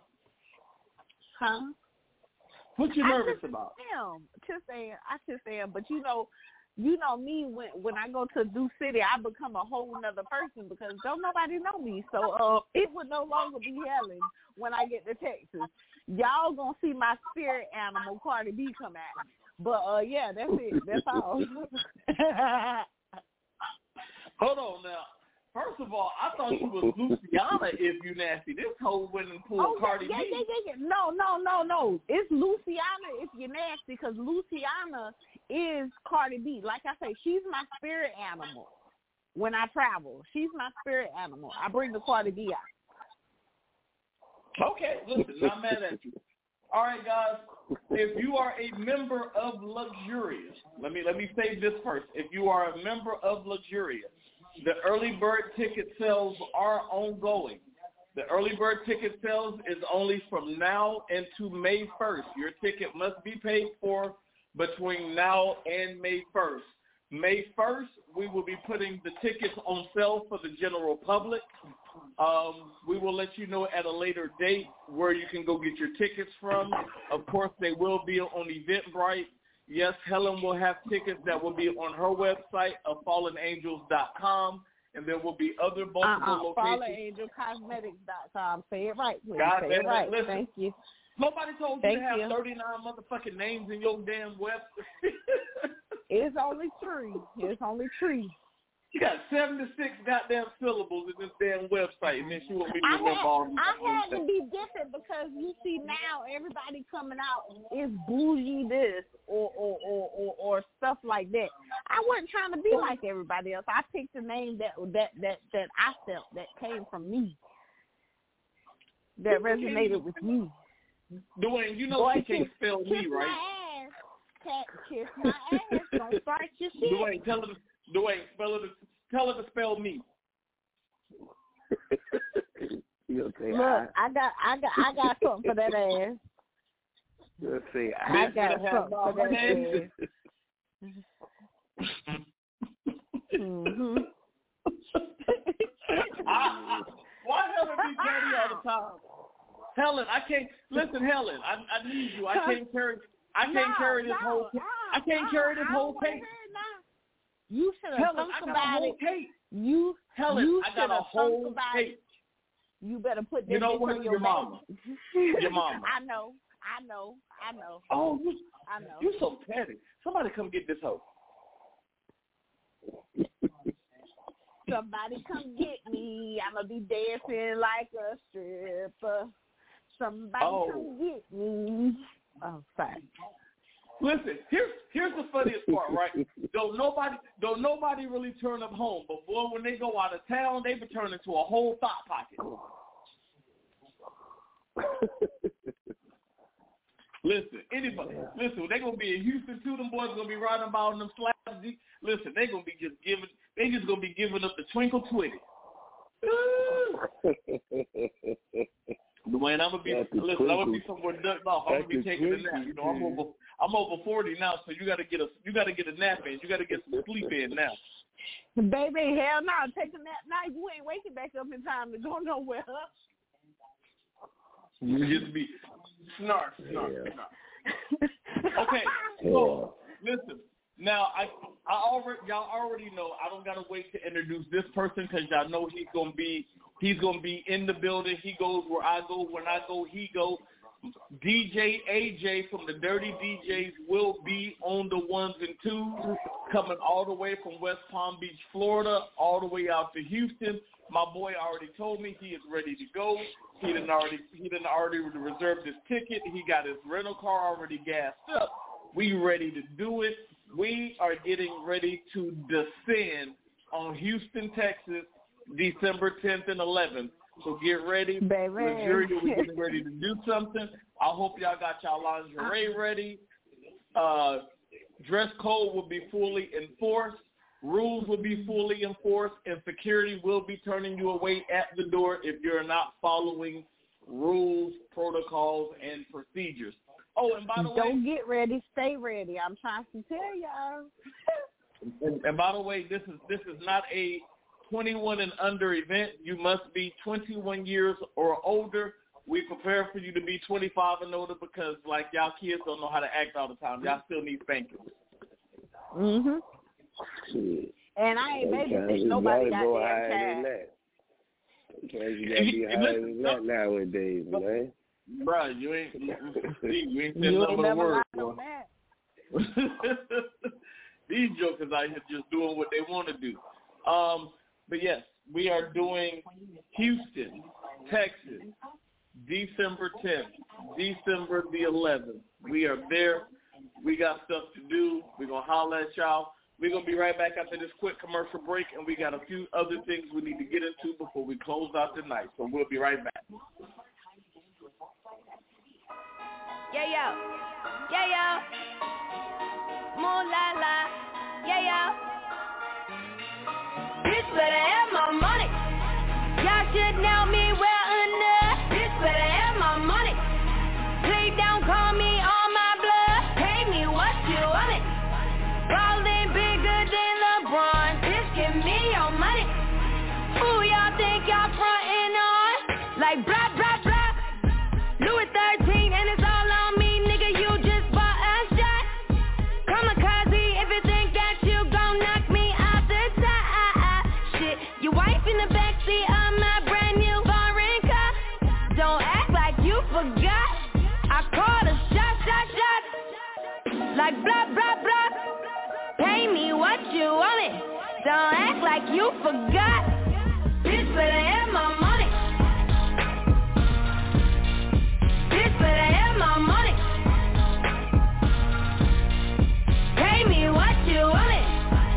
Speaker 3: Huh?
Speaker 2: What you nervous
Speaker 3: I just
Speaker 2: about?
Speaker 3: Am. Just am. I just am. But you know, you know me. When when I go to Duke City, I become a whole nother person because don't nobody know me. So uh, it would no longer be Helen when I get to Texas. Y'all gonna see my spirit animal, Cardi B, come out. But uh, yeah, that's it. That's all.
Speaker 2: Hold on now. First of all, I thought you was Luciana if you nasty. This hoe went and pulled
Speaker 3: Oh,
Speaker 2: Cardi
Speaker 3: yeah,
Speaker 2: B.
Speaker 3: yeah, yeah, yeah. No, no, no, no. It's Luciana if you're nasty, because Luciana is Cardi B. Like I say, she's my spirit animal when I travel. She's my spirit animal. I bring the Cardi B out.
Speaker 2: Okay, listen, not mad at you. All right, guys. If you are a member of Luxurious, let me let me say this first. If you are a member of Luxurious, the early bird ticket sales are ongoing. The early bird ticket sales is only from now into May first. Your ticket must be paid for between now and May first. May first, we will be putting the tickets on sale for the general public. Um, we will let you know at a later date where you can go get your tickets from. Of course, they will be on Eventbrite. Yes, Helen will have tickets that will be on her website of fallen angels dot com, and there will be other multiple
Speaker 3: Uh-uh,
Speaker 2: locations.
Speaker 3: fallen angel cosmetics dot com. Say it right, please.
Speaker 2: God
Speaker 3: Say
Speaker 2: damn
Speaker 3: it
Speaker 2: it,
Speaker 3: right.
Speaker 2: listen.
Speaker 3: Thank you.
Speaker 2: Nobody told
Speaker 3: Thank
Speaker 2: you to have
Speaker 3: you.
Speaker 2: thirty-nine motherfucking names in your damn website.
Speaker 3: It's only three. It's only three.
Speaker 2: You got seventy-six goddamn syllables in this damn website, and then she want me to
Speaker 3: I
Speaker 2: remember
Speaker 3: had,
Speaker 2: all these
Speaker 3: I had to be different because you see now everybody coming out is bougie this or or, or, or or stuff like that. I wasn't trying to be like everybody else. I picked a name that that that that I felt that came from me, that resonated with me.
Speaker 2: Dwayne, you know
Speaker 3: Boy,
Speaker 2: she can't
Speaker 3: kiss,
Speaker 2: spell
Speaker 3: kiss
Speaker 2: me,
Speaker 3: my
Speaker 2: right?
Speaker 3: ass. Cat, kiss my ass. Don't start your shit.
Speaker 2: Dwayne, tell her to, Dwayne, spell her to, tell her to spell me.
Speaker 4: You'll say
Speaker 3: Look,
Speaker 4: I.
Speaker 3: I got, I got, I got something for that ass.
Speaker 4: You'll say
Speaker 3: I
Speaker 4: I.
Speaker 3: got something for that ass. Mm-hmm.
Speaker 2: I, why Helen be petty all the time? Helen, I can't listen. Helen, I, I need you. I can't carry. I can't
Speaker 3: No,
Speaker 2: carry this
Speaker 3: no,
Speaker 2: whole.
Speaker 3: no,
Speaker 2: I can't
Speaker 3: no,
Speaker 2: carry this
Speaker 3: I
Speaker 2: whole
Speaker 3: don't wanna
Speaker 2: tape.
Speaker 3: hear it now. You should have
Speaker 2: Helen,
Speaker 3: thunk
Speaker 2: I got a
Speaker 3: about
Speaker 2: whole
Speaker 3: it.
Speaker 2: tape.
Speaker 3: You,
Speaker 2: Helen,
Speaker 3: you
Speaker 2: I got
Speaker 3: should
Speaker 2: a
Speaker 3: have
Speaker 2: whole
Speaker 3: thunk about
Speaker 2: tape.
Speaker 3: it. You better put that
Speaker 2: You know
Speaker 3: bitch
Speaker 2: what?
Speaker 3: on your,
Speaker 2: Your mama. Your mama.
Speaker 3: I know, I know, I know.
Speaker 2: Oh, you,
Speaker 3: I know.
Speaker 2: you so petty. Somebody come get this hoe.
Speaker 3: Somebody come get me. I'ma be dancing like a stripper. Somebody
Speaker 2: Oh.
Speaker 3: come get me. Oh, sorry.
Speaker 2: Listen, here's here's the funniest part, right? Don't nobody don't nobody really turn up home, but boy, when they go out of town, they be turning into a whole thought pocket. Listen, anybody, listen, they gonna be in Houston too. Them boys gonna be riding about on them slabs. Listen, they gonna be just giving, they just gonna be giving up the twinkle twitty. Dwayne, I'm gonna be listen. I'm gonna be somewhere ducked off. I'm gonna be taking a nap. You know, I'm over. I'm over forty now, so you gotta get a you gotta get a nap in. You gotta get some sleep in now.
Speaker 3: Baby, hell no, take a nap now. You ain't waking back up in time to go nowhere.
Speaker 2: You just be snark, snark,
Speaker 4: Yeah.
Speaker 2: snark. Okay, so listen. Now I I already y'all already know I don't gotta wait to introduce this person because y'all know he's gonna be he's gonna be in the building. He goes where I go. When I go, he goes. D J A J from the Dirty D Js will be on the ones and twos, coming all the way from West Palm Beach, Florida, all the way out to Houston. My boy already told me he is ready to go. He didn't already he didn't already reserve his ticket. He got his rental car already gassed up. We ready to do it. We are getting ready to descend on Houston, Texas, December tenth and eleventh. So get ready.
Speaker 3: Baby.
Speaker 2: Luxury, we're getting ready to do something. I hope y'all got y'all lingerie ready. Uh, dress code will be fully enforced. Rules will be fully enforced, and security will be turning you away at the door if you're not following rules, protocols, and procedures. Oh, and by the way,
Speaker 3: Don't get ready, stay ready. I'm trying to tell y'all.
Speaker 2: and, and by the way, this is this is not a twenty-one and under event. You must be twenty-one years or older. We prepare for you to be twenty-five and older because, like, y'all kids don't know how to act all the time. Y'all still need spankings.
Speaker 3: Mhm. And I ain't babysitting nobody got
Speaker 4: go
Speaker 3: that
Speaker 4: higher
Speaker 3: child.
Speaker 4: than that. Sometimes you gotta be higher than that nowadays, man.
Speaker 2: Bro, you ain't you, you ain't said
Speaker 3: You
Speaker 2: nothing
Speaker 3: ain't
Speaker 2: but a
Speaker 3: never
Speaker 2: word,
Speaker 3: lied
Speaker 2: boy.
Speaker 3: on that.
Speaker 2: These jokers out here just doing what they want to do. Um, but yes, we are doing Houston, Texas, December tenth, December the eleventh. We are there. We got stuff to do. We're going to holler at y'all. We're going to be right back after this quick commercial break, and we got a few other things we need to get into before we close out tonight. So we'll be right back.
Speaker 1: Yeah, yo. Yeah, yo. Moon la la. Yeah, yo. Bitch better have my money. Y'all should know me well enough. Bitch better have my money. Please don't call me on my blood. Pay me what you want it. Ballin' bigger than LeBron. Bitch, give me your money. Who y'all think y'all frontin' on? Like blah, blah, blah. Louis thirteen and it's all on me, nigga. You just bought a shot. Kamikaze if you think that you gon' knock me out the top. Shit, your wife in the backseat of my brand new foreign car. Don't act like you forgot. I called a shot, shot, shot. Like blah, blah, blah. Pay me what you want it. Don't act like you forgot. Bitch better have my money. Bitch better have my money. Pay me what you want it.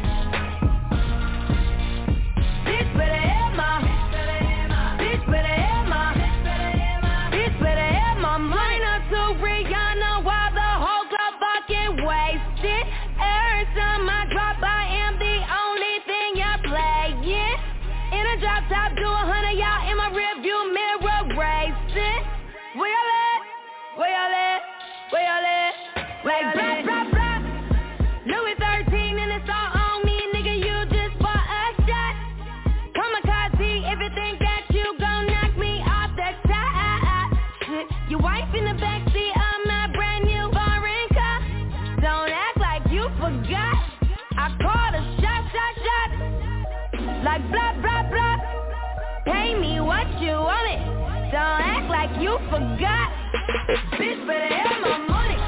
Speaker 1: Bitch better have my. Bitch better have my. Bitch better have my money. Not to Rihanna while the whole club fucking wasted. Every time I drop, I am the only thing you're playing. In a drop top, do a hundred, y'all in my rearview mirror racing. Where y'all at? Where y'all at? Where y'all at? Like blah, blah, blah. Louis thirteen and it's all on me, nigga, you just bought a shot. Kamikaze if you think that you gon' knock me off the top. Shit, your wife in the backseat of my brand new foreign car. Don't act like you forgot. I called a shot, shot, shot. Like blah, blah, blah. Pay me what you want it. Don't act like you forgot. Bitch better have my money.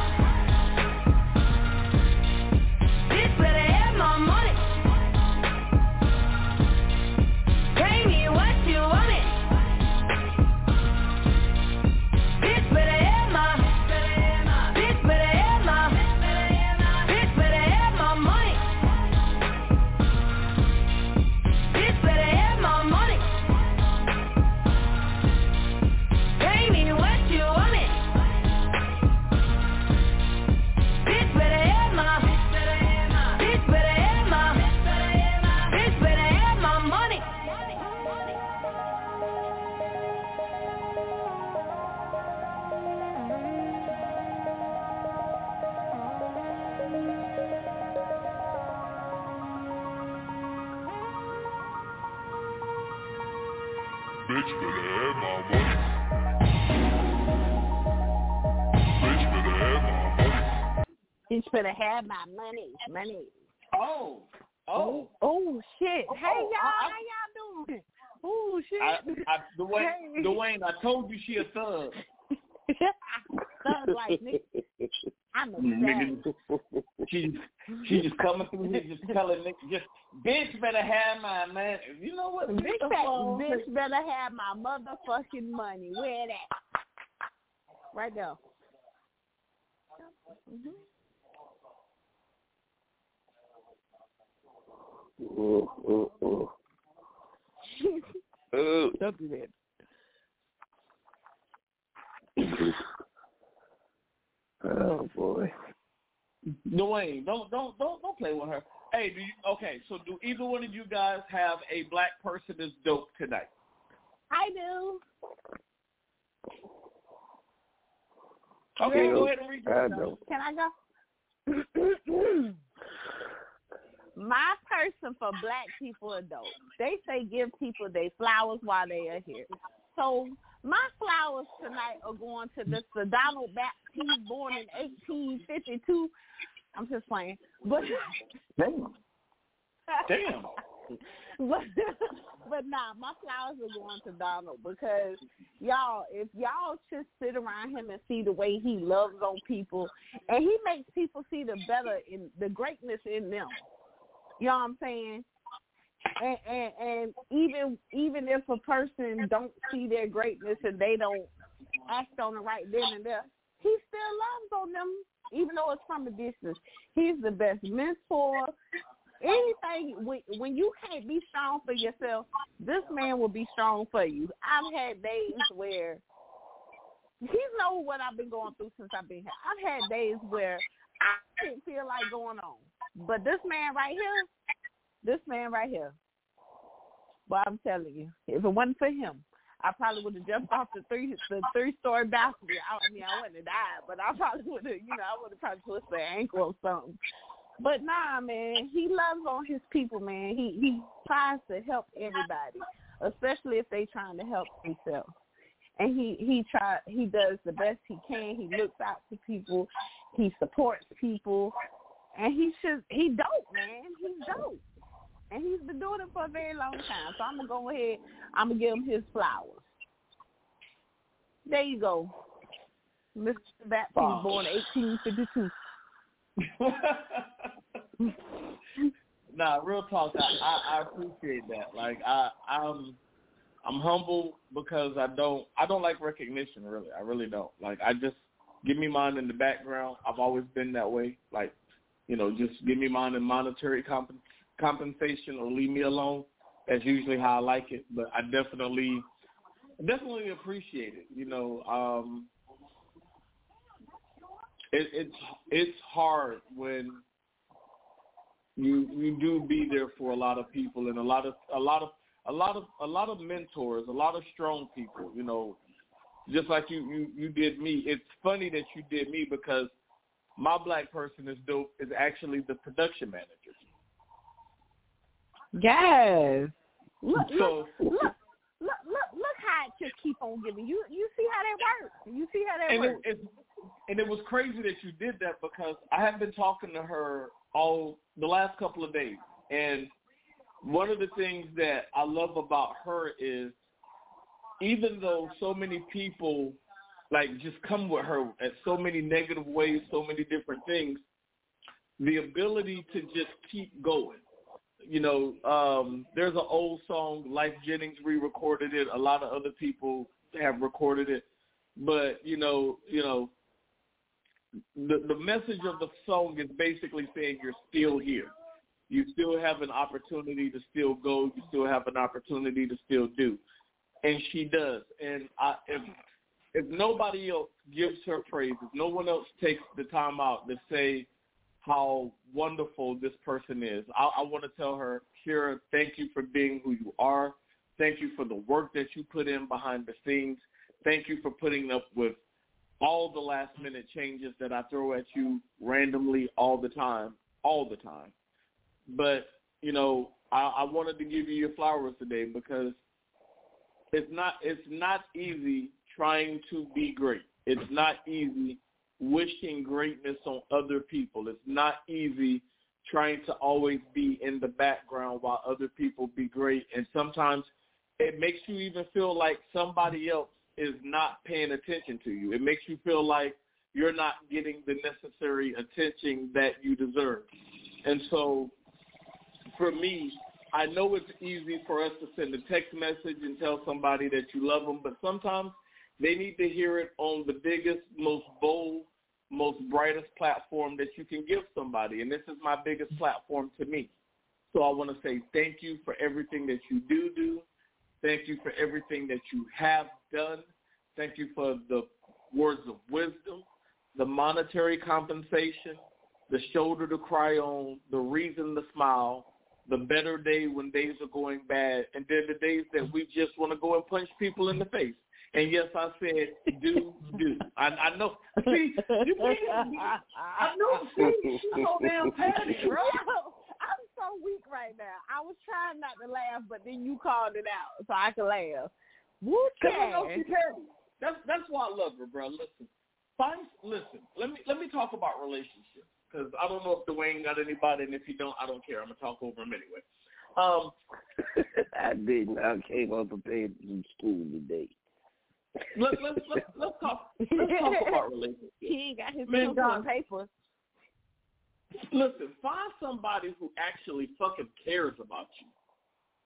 Speaker 1: Bitch better have my money. Pay me what you want it. Bitch better have my. Bitch better have my. Bitch better have my money. Bitch better have my money. Pay me what you want it. Bitch better have my. Bitch better have my. Bitch better have my money.
Speaker 9: Bitch better have my money. Bitch better have my money.
Speaker 3: Bitch better have my money. Money.
Speaker 2: Oh, oh.
Speaker 3: Oh, shit.
Speaker 2: Oh,
Speaker 3: Hey,
Speaker 2: oh,
Speaker 3: y'all.
Speaker 2: I-
Speaker 3: How y'all doing? Oh, shit.
Speaker 2: I, I, Dwayne,
Speaker 3: Hey.
Speaker 2: Dwayne, I told you she a thug.
Speaker 3: Thug like nigga. I'm a
Speaker 2: Nigga,
Speaker 3: thug.
Speaker 2: she, she just coming through here just telling niggas, just, bitch better have my man. You know what?
Speaker 3: Bitch,
Speaker 2: Bitch,
Speaker 3: better, bitch better have my motherfucking money. Where that? Right there. Mm-hmm.
Speaker 4: Mm, mm, mm. Oh.
Speaker 3: Don't do that.
Speaker 4: Oh boy.
Speaker 2: Dwayne, don't don't don't don't play with her. Hey, do you okay? So do either one of you guys have a black person that's dope tonight?
Speaker 3: I do.
Speaker 2: Okay,
Speaker 4: Yeah,
Speaker 2: go ahead and read
Speaker 4: I
Speaker 2: yourself.
Speaker 4: know.
Speaker 3: Can I go? My person for black people are dope. They say give people their flowers while they are here. So my flowers tonight are going to Mister Donald Baptiste, born in eighteen fifty-two. I'm just playing. But
Speaker 2: Damn. Damn.
Speaker 3: but, but nah, my flowers are going to Donald because y'all, if y'all just sit around him and see the way he loves on people, and he makes people see the better in the greatness in them. You know what I'm saying? and, and and even even if a person don't see their greatness and they don't act on it right then and there, he still loves on them, even though it's from a distance. He's the best mentor. Anything, when, when you can't be strong for yourself, this man will be strong for you. I've had days where, he knows what I've been going through since I've been here. I've had days where I didn't feel like going on. But this man right here, this man right here, well, I'm telling you, if it wasn't for him, I probably would have jumped off the three the three story balcony. I, I mean, I wouldn't have died, but I probably would have, you know, I would have probably twisted an ankle or something. But nah, man, he loves on his people, man. He he tries to help everybody, especially if they trying to help themselves. And he he try he does the best he can. He looks out for people. He supports people, and he should he dope, man. He's dope, and he's been doing it for a very long time. So I'm gonna go ahead. I'm gonna give him his flowers. There you go, Mister Baptiste, oh. Born eighteen fifty-two.
Speaker 2: Nah, real talk. I, I, I appreciate that. Like I, I'm, I'm humble because I don't, I don't like recognition. Really, I really don't. Like I just give me mine in the background. I've always been that way. Like, you know, just give me mine in monetary comp- compensation or leave me alone. That's usually how I like it. But I definitely, definitely appreciate it. You know. Um, It, it's it's hard when you you do be there for a lot of people and a lot of a lot of a lot of a lot of mentors, a lot of strong people. You know, just like you you, you did me. It's funny that you did me because my black person is dope is actually the production manager.
Speaker 3: Yes. Look,
Speaker 2: so,
Speaker 3: look, look, look, look, look how it just keep on giving. You you see how that works. You see how that
Speaker 2: and
Speaker 3: works.
Speaker 2: It, it, and it was crazy that you did that because I have been talking to her all the last couple of days. And one of the things that I love about her is even though so many people like just come with her at so many negative ways, so many different things, the ability to just keep going. You know, um, there's an old song, Life Jennings re-recorded it. A lot of other people have recorded it. But, you know, you know, the the message of the song is basically saying you're still here. You still have an opportunity to still go. You still have an opportunity to still do. And she does. And I, if if nobody else gives her praise, if no one else takes the time out to say how wonderful this person is, I, I want to tell her, Kira, thank you for being who you are. Thank you for the work that you put in behind the scenes. Thank you for putting up with all the last-minute changes that I throw at you randomly all the time, all the time. But, you know, I, I wanted to give you your flowers today because it's not it's not easy trying to be great. It's not easy wishing greatness on other people. It's not easy trying to always be in the background while other people be great. And sometimes it makes you even feel like somebody else is not paying attention to you. It makes you feel like you're not getting the necessary attention that you deserve. And so for me, I know it's easy for us to send a text message and tell somebody that you love them, but sometimes they need to hear it on the biggest, most bold, most brightest platform that you can give somebody. And this is my biggest platform to me. So I want to say thank you for everything that you do do. Thank you for everything that you have done. Thank you for the words of wisdom, the monetary compensation, the shoulder to cry on, the reason to smile, the better day when days are going bad, and then the days that we just want to go and punch people in the face. And yes, I said do, do. I, I know. See, you I know. See, she's so damn petty, bro.
Speaker 3: I'm so weak right now. I was trying not to laugh, but then you called it out, so I could laugh.
Speaker 2: Okay. That's that's why I love her, bro. Listen, find listen. Let me let me talk about relationships because I don't know if Dwayne got anybody, and if you don't, I don't care. I'm gonna talk over him anyway. Um,
Speaker 4: I didn't. I came unprepared from school today.
Speaker 2: Let's let's let's, let's talk. Let's talk about relationships.
Speaker 3: He ain't got his
Speaker 2: Man, God,
Speaker 3: paper.
Speaker 2: Listen, find somebody who actually fucking cares about you.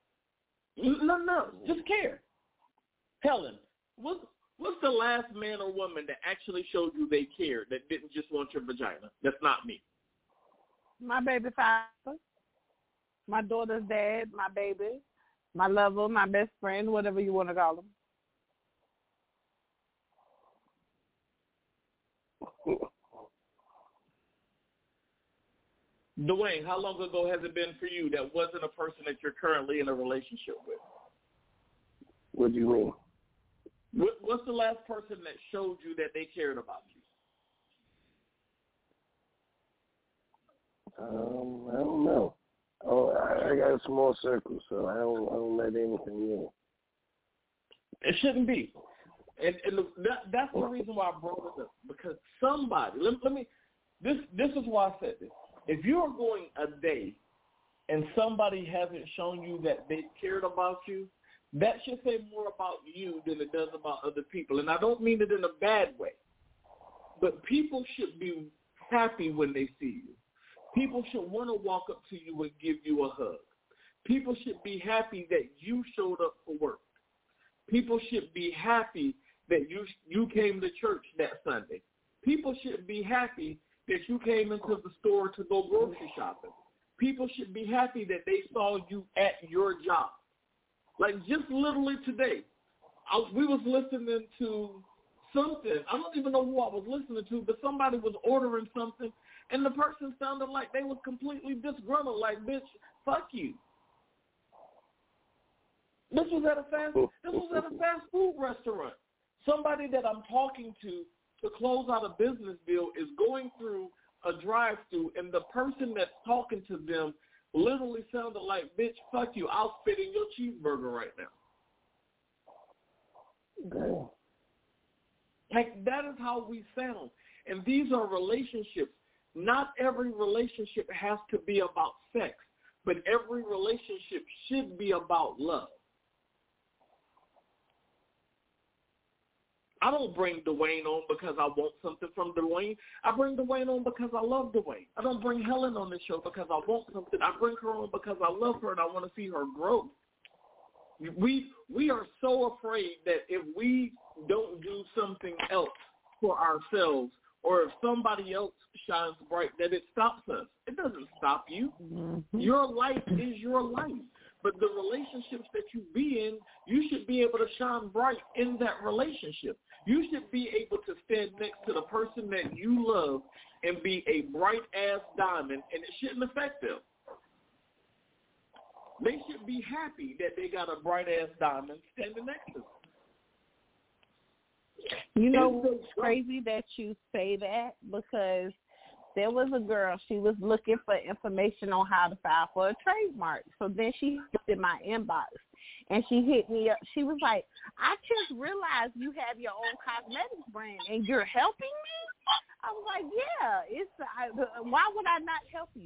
Speaker 2: No, no, just care. Helen, what's, what's the last man or woman that actually showed you they cared, that didn't just want your vagina? That's not me.
Speaker 3: My baby father, my daughter's dad, my baby, my lover, my best friend, whatever you want to call him.
Speaker 2: Dwayne, how long ago has it been for you that wasn't a person that you're currently in a relationship with?
Speaker 4: What do you mean?
Speaker 2: What, what's the last person that showed you that they cared about you?
Speaker 4: Um, I don't know. Oh, I, I got a small circle, so I don't, I don't let anything in.
Speaker 2: It shouldn't be. And, and the, that, that's the reason why I brought it up, because somebody, let, let me, this this is why I said this. If you're going a day and somebody hasn't shown you that they cared about you, that should say more about you than it does about other people. And I don't mean it in a bad way, but people should be happy when they see you. People should want to walk up to you and give you a hug. People should be happy that you showed up for work. People should be happy that you you came to church that Sunday. People should be happy that you came into the store to go grocery shopping. People should be happy that they saw you at your job. Like just literally today, I, we was listening to something. I don't even know who I was listening to, but somebody was ordering something, and the person sounded like they was completely disgruntled, like, bitch, fuck you. This was at a fast this was at a fast food restaurant. Somebody that I'm talking to to close out a business deal is going through a drive-through, and the person that's talking to them literally sounded like, bitch, fuck you, I'll spit in your cheeseburger right now.
Speaker 4: Okay.
Speaker 2: Like, that is how we sound. And these are relationships. Not every relationship has to be about sex, but every relationship should be about love. I don't bring Dwayne on because I want something from Dwayne. I bring Dwayne on because I love Dwayne. I don't bring Helen on this show because I want something. I bring her on because I love her and I want to see her grow. We we are so afraid that if we don't do something else for ourselves, or if somebody else shines bright, that it stops us. It doesn't stop you. Mm-hmm. Your life is your life. But the relationships that you be in, you should be able to shine bright in that relationship. You should be able to stand next to the person that you love and be a bright-ass diamond, and it shouldn't affect them. They should be happy that they got a bright-ass diamond standing next to them.
Speaker 3: You know, it's crazy that you say that, because there was a girl, she was looking for information on how to file for a trademark. So then she looked in my inbox, and she hit me up. She was like, I just realized you have your own cosmetics brand, and you're helping me? I was like, yeah, it's. I, why would I not help you?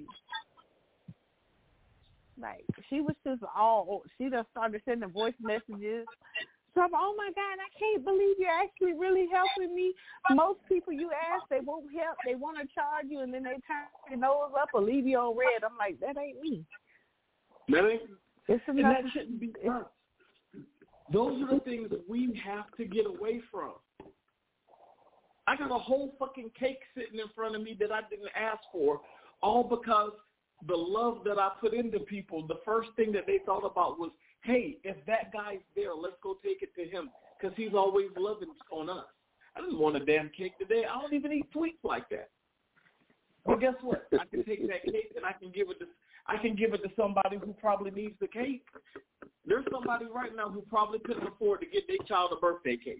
Speaker 3: Like, she was just all, she just started sending voice messages. So I'm, oh, my God, I can't believe you're actually really helping me. Most people you ask, they won't help. They want to charge you, and then they turn their nose up or leave you on red. I'm like, that ain't me.
Speaker 2: That ain't,
Speaker 3: it's
Speaker 2: and that shouldn't be us. Those are the things that we have to get away from. I got a whole fucking cake sitting in front of me that I didn't ask for, all because the love that I put into people, the first thing that they thought about was, hey, if that guy's there, let's go take it to him, because he's always loving on us. I didn't want a damn cake today. I don't even eat sweets like that. Well, guess what? I can take that cake and I can give it to I can give it to somebody who probably needs the cake. There's somebody right now who probably couldn't afford to get their child a birthday cake.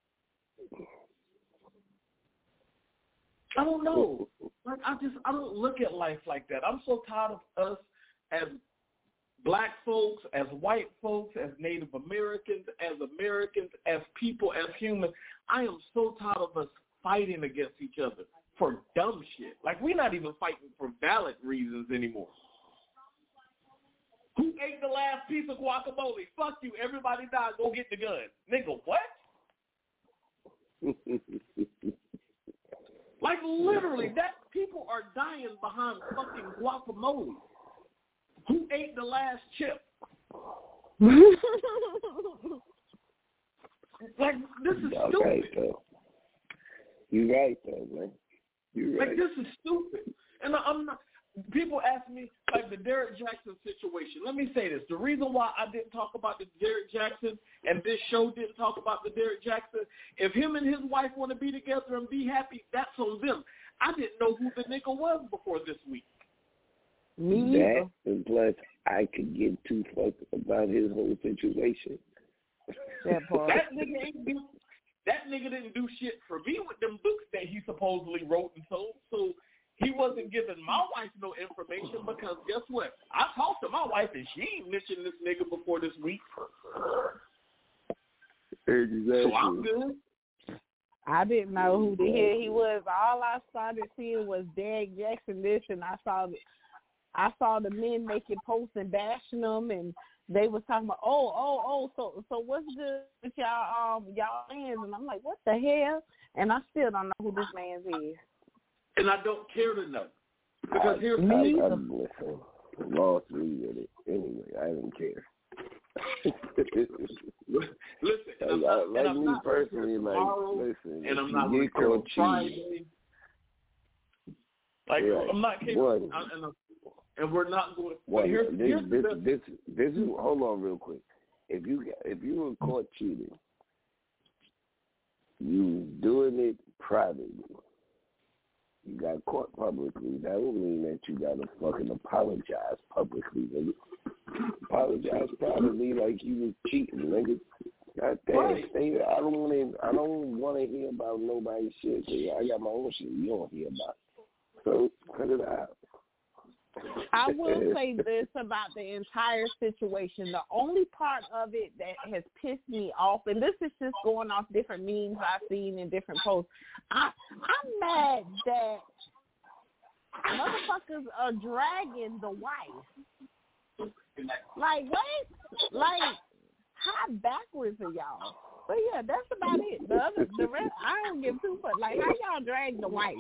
Speaker 2: I don't know. Like, I just I don't look at life like that. I'm so tired of us as black folks, as white folks, as Native Americans, as Americans, as people, as humans. I am so tired of us fighting against each other for dumb shit. Like, we're not even fighting for valid reasons anymore. Who ate the last piece of guacamole? Fuck you. Everybody died. Go get the gun. Nigga, what? Like, literally, that people are dying behind fucking guacamole. Who ate the last chip? Like, this is
Speaker 4: You're
Speaker 2: stupid.
Speaker 4: right, though. You're right, though, man. You're right.
Speaker 2: Like, this is stupid. And I'm not, people ask me, like, the Derek Jackson situation. Let me say this. The reason why I didn't talk about the Derek Jackson and this show didn't talk about the Derek Jackson, if him and his wife want to be together and be happy, that's on them. I didn't know who the nigga was before this week.
Speaker 3: Me
Speaker 4: That, and plus, I could get too fucked about his whole situation.
Speaker 3: That part.
Speaker 2: That nigga ain't do, that nigga didn't do shit for me with them books that he supposedly wrote and sold. So he wasn't giving my wife no information because guess what? I talked to my wife and she ain't mentioned this nigga before this week.
Speaker 4: Exactly.
Speaker 2: So I'm good.
Speaker 3: I didn't know who the hell he was. All I started seeing was Derek Jackson this, and I saw the, I saw the men making posts and bashing them, and they was talking about, oh, oh, oh, so so what's good with y'all, um, y'all fans? And I'm like, what the hell? And I still don't know who this man is.
Speaker 2: And I don't care to know. Because
Speaker 4: I,
Speaker 2: here's
Speaker 4: I,
Speaker 2: me.
Speaker 4: I, listen, lost me with it. Anyway, I didn't care.
Speaker 2: Listen, and I'm
Speaker 4: like,
Speaker 2: not,
Speaker 4: like
Speaker 2: and I'm
Speaker 4: me
Speaker 2: not
Speaker 4: personally, like,
Speaker 2: tomorrow,
Speaker 4: listen,
Speaker 2: and I'm
Speaker 4: if
Speaker 2: not
Speaker 4: you
Speaker 2: going
Speaker 4: get
Speaker 2: to care on
Speaker 4: caught
Speaker 2: Friday.
Speaker 4: cheating,
Speaker 2: Like,
Speaker 4: right.
Speaker 2: I'm not kidding.
Speaker 4: One.
Speaker 2: I, and, and we're not going to.
Speaker 4: Well,
Speaker 2: here's,
Speaker 4: this,
Speaker 2: here's
Speaker 4: this,
Speaker 2: the
Speaker 4: this, this is, hold on real quick. If you if you were caught cheating, you doing it privately. You got caught publicly. That would mean that you got to fucking apologize publicly, nigga. Apologize privately like you was cheating, nigga. God damn,
Speaker 2: Right.
Speaker 4: stay, I don't want to. I don't want to hear about nobody's shit. I got my own shit. You don't hear about. So cut it out.
Speaker 3: I will say this about the entire situation. The only part of it that has pissed me off, and this is just going off different memes I've seen in different posts, I, I'm mad that motherfuckers are dragging the wife. Like, what? Like, how backwards are y'all? But yeah, that's about it. The other, the rest, I don't give two fucks. Like, how y'all drag the wife?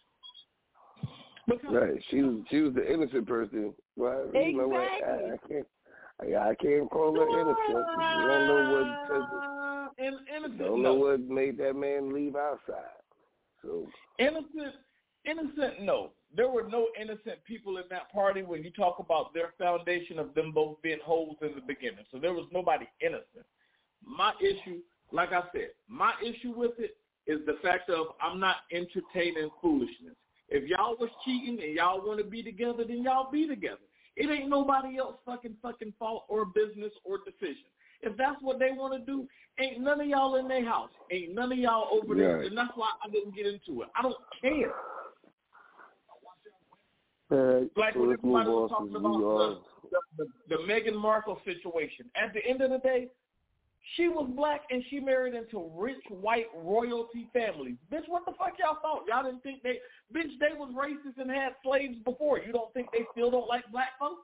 Speaker 4: Right, she was she was the innocent person. Well,
Speaker 3: exactly.
Speaker 4: You know what? I, I can't I, I can't call her innocent. You don't know what
Speaker 2: In, innocent,
Speaker 4: don't
Speaker 2: no.
Speaker 4: know what made that man leave outside. So
Speaker 2: innocent, innocent, no. There were no innocent people in that party when you talk about their foundation of them both being hoes in the beginning. So there was nobody innocent. My issue, like I said, my issue with it is the fact of I'm not entertaining foolishness. If y'all was cheating and y'all want to be together, then y'all be together. It ain't nobody else fucking fucking fault or business or decision. If that's what they want to do, ain't none of y'all in their house. Ain't none of y'all over there.
Speaker 4: Right.
Speaker 2: And that's why I didn't get into it. I don't care.
Speaker 4: Right.
Speaker 2: Like
Speaker 4: so
Speaker 2: when
Speaker 4: let's move
Speaker 2: everybody was
Speaker 4: on
Speaker 2: talking
Speaker 4: since we
Speaker 2: about
Speaker 4: are
Speaker 2: the, the, the Meghan Markle situation. At the end of the day, she was black and she married into rich white royalty families. Bitch, what the fuck y'all thought? Y'all didn't think they, bitch, they was racist and had slaves before. You don't think they still don't like black folks?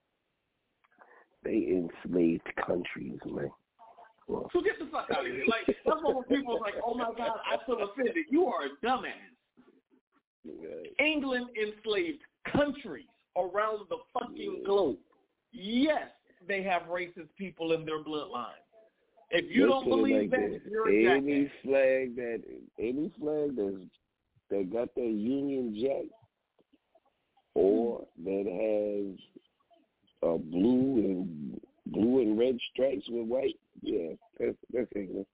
Speaker 4: they enslaved countries, man. Well,
Speaker 2: So get the fuck out of here. Like, that's why when people are like, oh my God, I feel offended. You are a dumbass.
Speaker 4: right.
Speaker 2: England enslaved countries around the fucking
Speaker 4: Yeah.
Speaker 2: globe. Yes, they have racist people in their bloodline. If you
Speaker 4: Let's
Speaker 2: don't
Speaker 4: put it
Speaker 2: believe
Speaker 4: like
Speaker 2: that,
Speaker 4: this.
Speaker 2: you're a
Speaker 4: Any
Speaker 2: jackass.
Speaker 4: flag that any flag that's that got that Union Jack or that has a blue and blue and red stripes with white, yeah, that's that's England.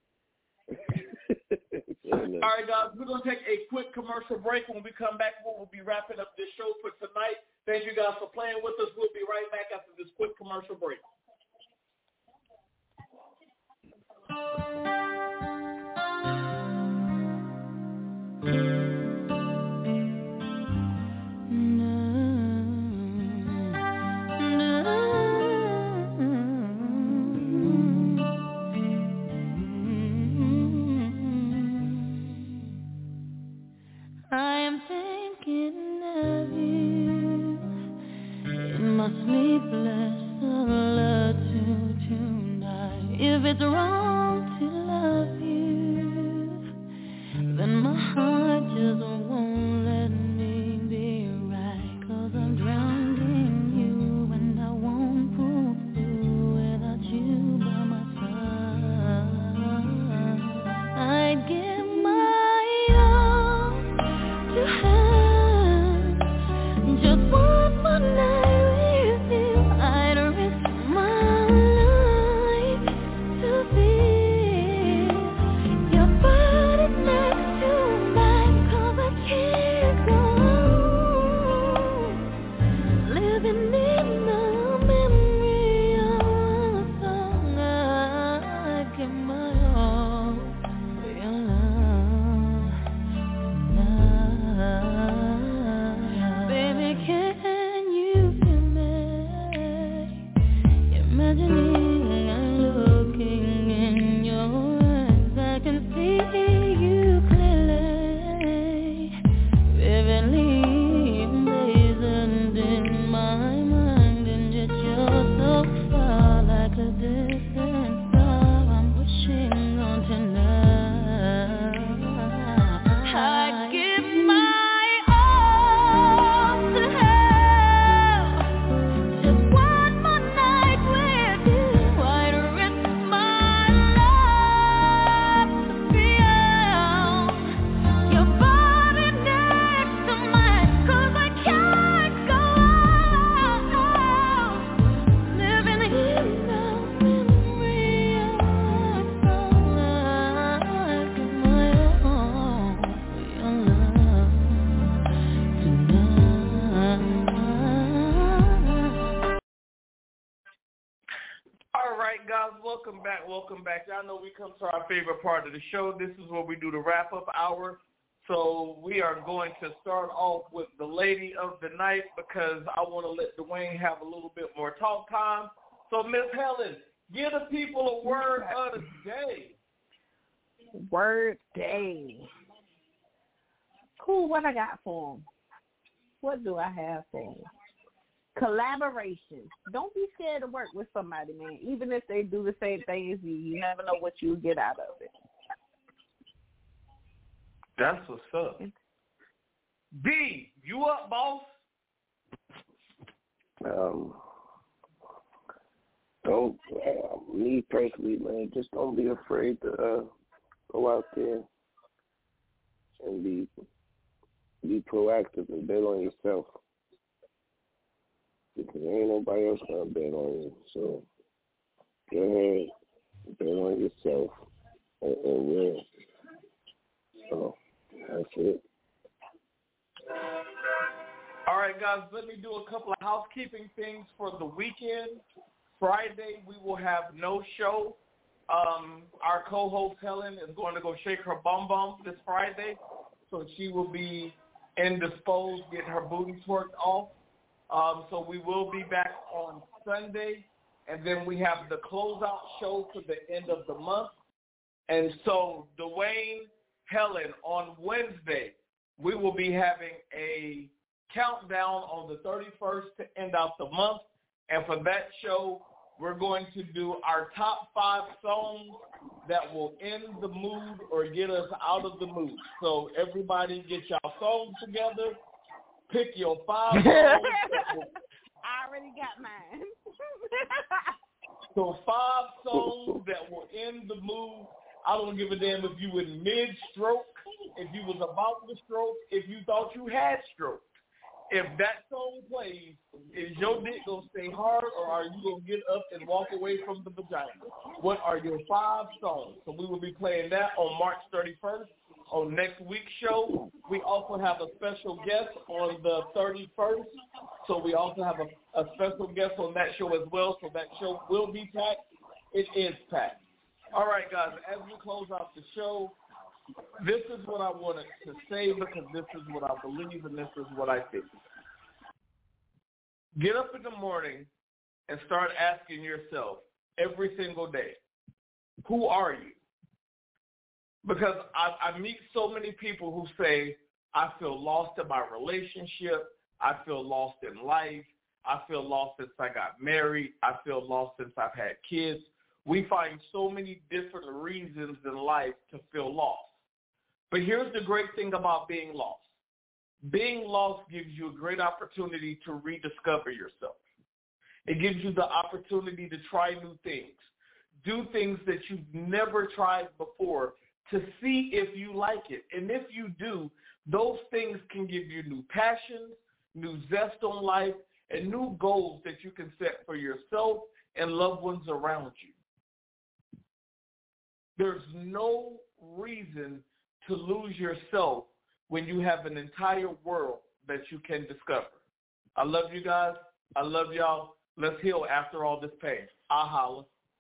Speaker 2: All right, guys, we're going to take a quick commercial break. When we come back, we'll be wrapping up this show for tonight. Thank you guys for playing with us. We'll be right back after this quick commercial break.
Speaker 8: I am thinking of you in my sleepless solitude tonight. If it's wrong to
Speaker 2: welcome back. Y'all know we come to our favorite part of the show. This is where we do the wrap-up hour. So we are going to start off with the lady of the night because I want to let Dwayne have a little bit more talk time. So, Miss Helen, give the people a word of the day.
Speaker 3: Word day. Cool, what I got for them? What do I have for them? Collaboration. Don't be scared to work with somebody, man. Even if they do the same thing as you, you never know what you'll get out of it.
Speaker 2: That's what's up. D, you up, boss?
Speaker 4: Um, don't, uh, me personally, man, just don't be afraid to uh, go out there and be be proactive and bet on yourself. Because there ain't nobody else gonna bet on you. So go ahead, bet on yourself, and, and win. So that's it.
Speaker 2: All right, guys, let me do a couple of housekeeping things for the weekend. Friday, we will have no show. Um, our co-host, Helen, is going to go shake her bum bum this Friday, so she will be indisposed, getting her booty twerked off. Um, so we will be back on Sunday, and then we have the closeout show for the end of the month. And so, Dwayne, Helen, on Wednesday, we will be having a countdown on the thirty-first to end out the month. And for that show, we're going to do our top five songs that will end the mood or get us out of the mood. So everybody get y'all songs together. Pick your five songs. Will...
Speaker 3: I already got mine.
Speaker 2: So five songs that will end the mood. I don't give a damn if you in mid-stroke, if you was about to stroke, if you thought you had stroke. If that song plays, is your dick going to stay hard or are you going to get up and walk away from the vagina? What are your five songs? So we will be playing that on March thirty-first on next week's show. We also have a special guest on the thirty-first. So we also have a, a special guest on that show as well. So that show will be packed. It is packed. All right, guys, as we close out the show, this is what I wanted to say because this is what I believe and this is what I think. Get up in the morning and start asking yourself every single day, who are you? Because I, I meet so many people who say, I feel lost in my relationship. I feel lost in life. I feel lost since I got married. I feel lost since I've had kids. We find so many different reasons in life to feel lost. But here's the great thing about being lost. Being lost gives you a great opportunity to rediscover yourself. It gives you the opportunity to try new things, do things that you've never tried before to see if you like it. And if you do, those things can give you new passions, new zest on life, and new goals that you can set for yourself and loved ones around you. There's no reason to lose yourself when you have an entire world that you can discover. I love you guys. I love y'all. Let's heal after all this pain. I holla.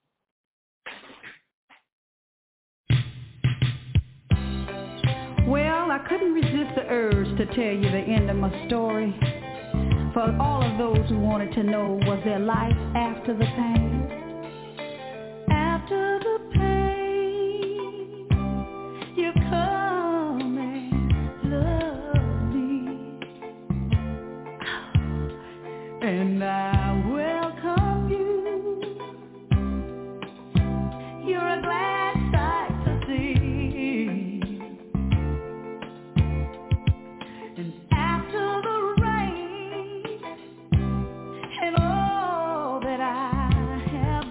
Speaker 10: Well, I couldn't resist the urge to tell you the end of my story. For all of those who wanted to know, was there life after the pain? After the pain, you come and love me, and I welcome you. You're a glad sight to see. And after the rain and all that I have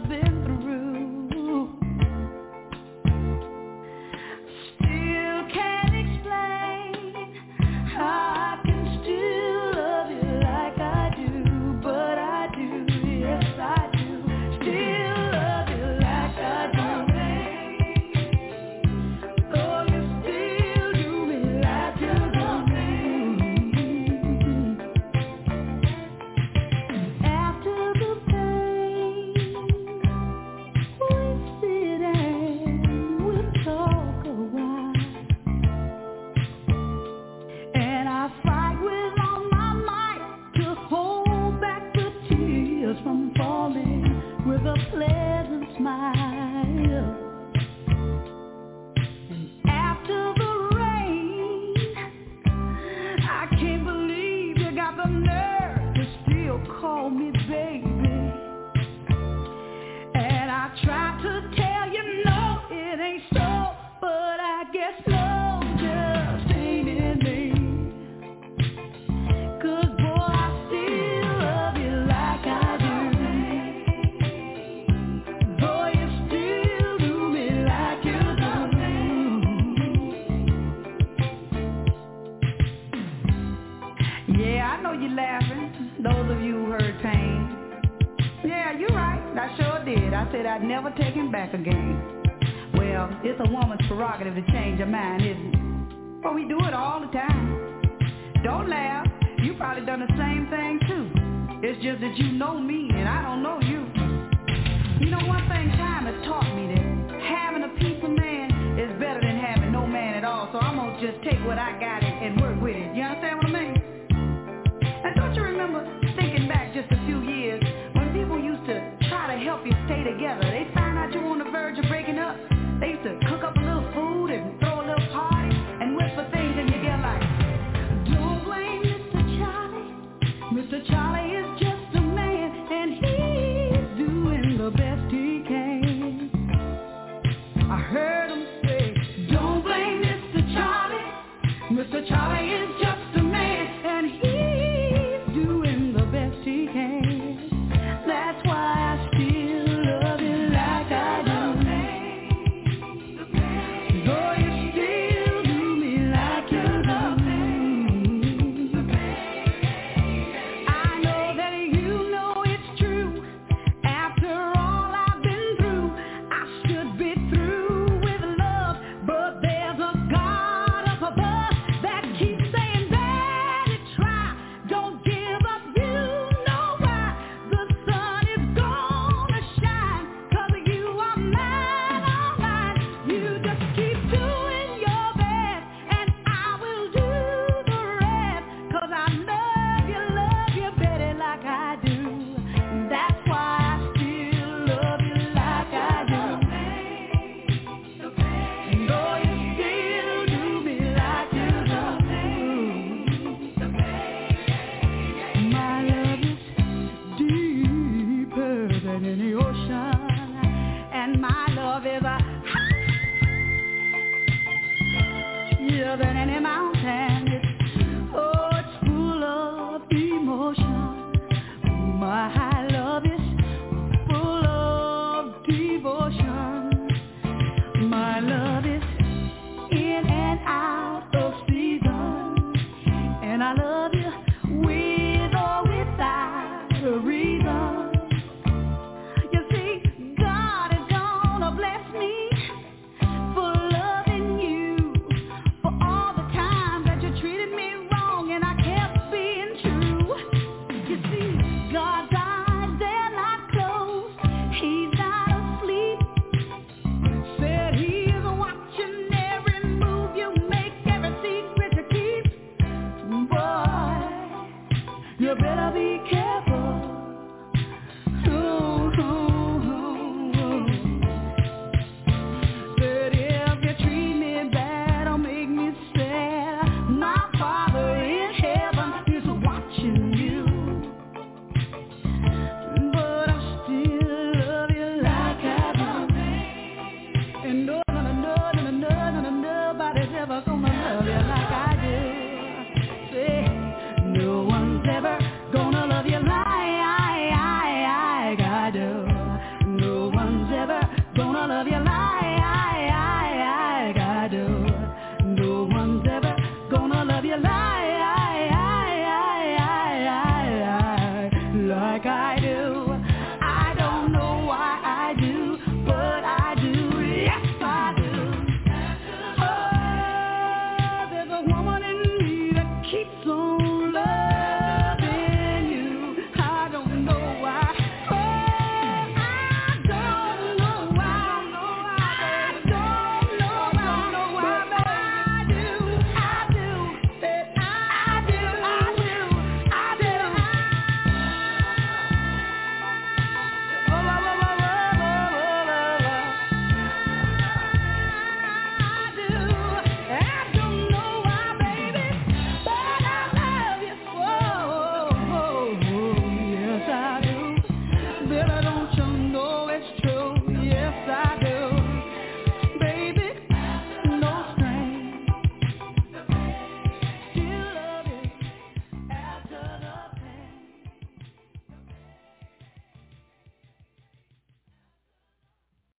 Speaker 10: call me baby. And I try to tell you no, it ain't so, but I guess love just ain't in me. Cause boy, I still love you like I do. Boy, you still do me like you do. Yeah, I know you're laughing, those of you who heard pain. Yeah, you're right, I sure did. I said I'd never take him back again. Well, it's a woman's prerogative to change her mind, isn't it? But we do it all the time. Don't laugh, you probably done the same thing too. It's just that you know me and I don't know you. You know, one thing time has taught me that having a piece of man is better than having no man at all. So I'm gonna just take what I got and, and work with it. You understand what I mean? And don't you remember thinking back just a few years when people used to try to help you stay together? They find out you on the verge of breaking up. They used to cook up a little food and throw a little party and whisper things in your ear like, don't blame Mister Charlie. Mister Charlie is just a man and he's doing the best he can. I heard him say, don't blame Mister Charlie. Mister Charlie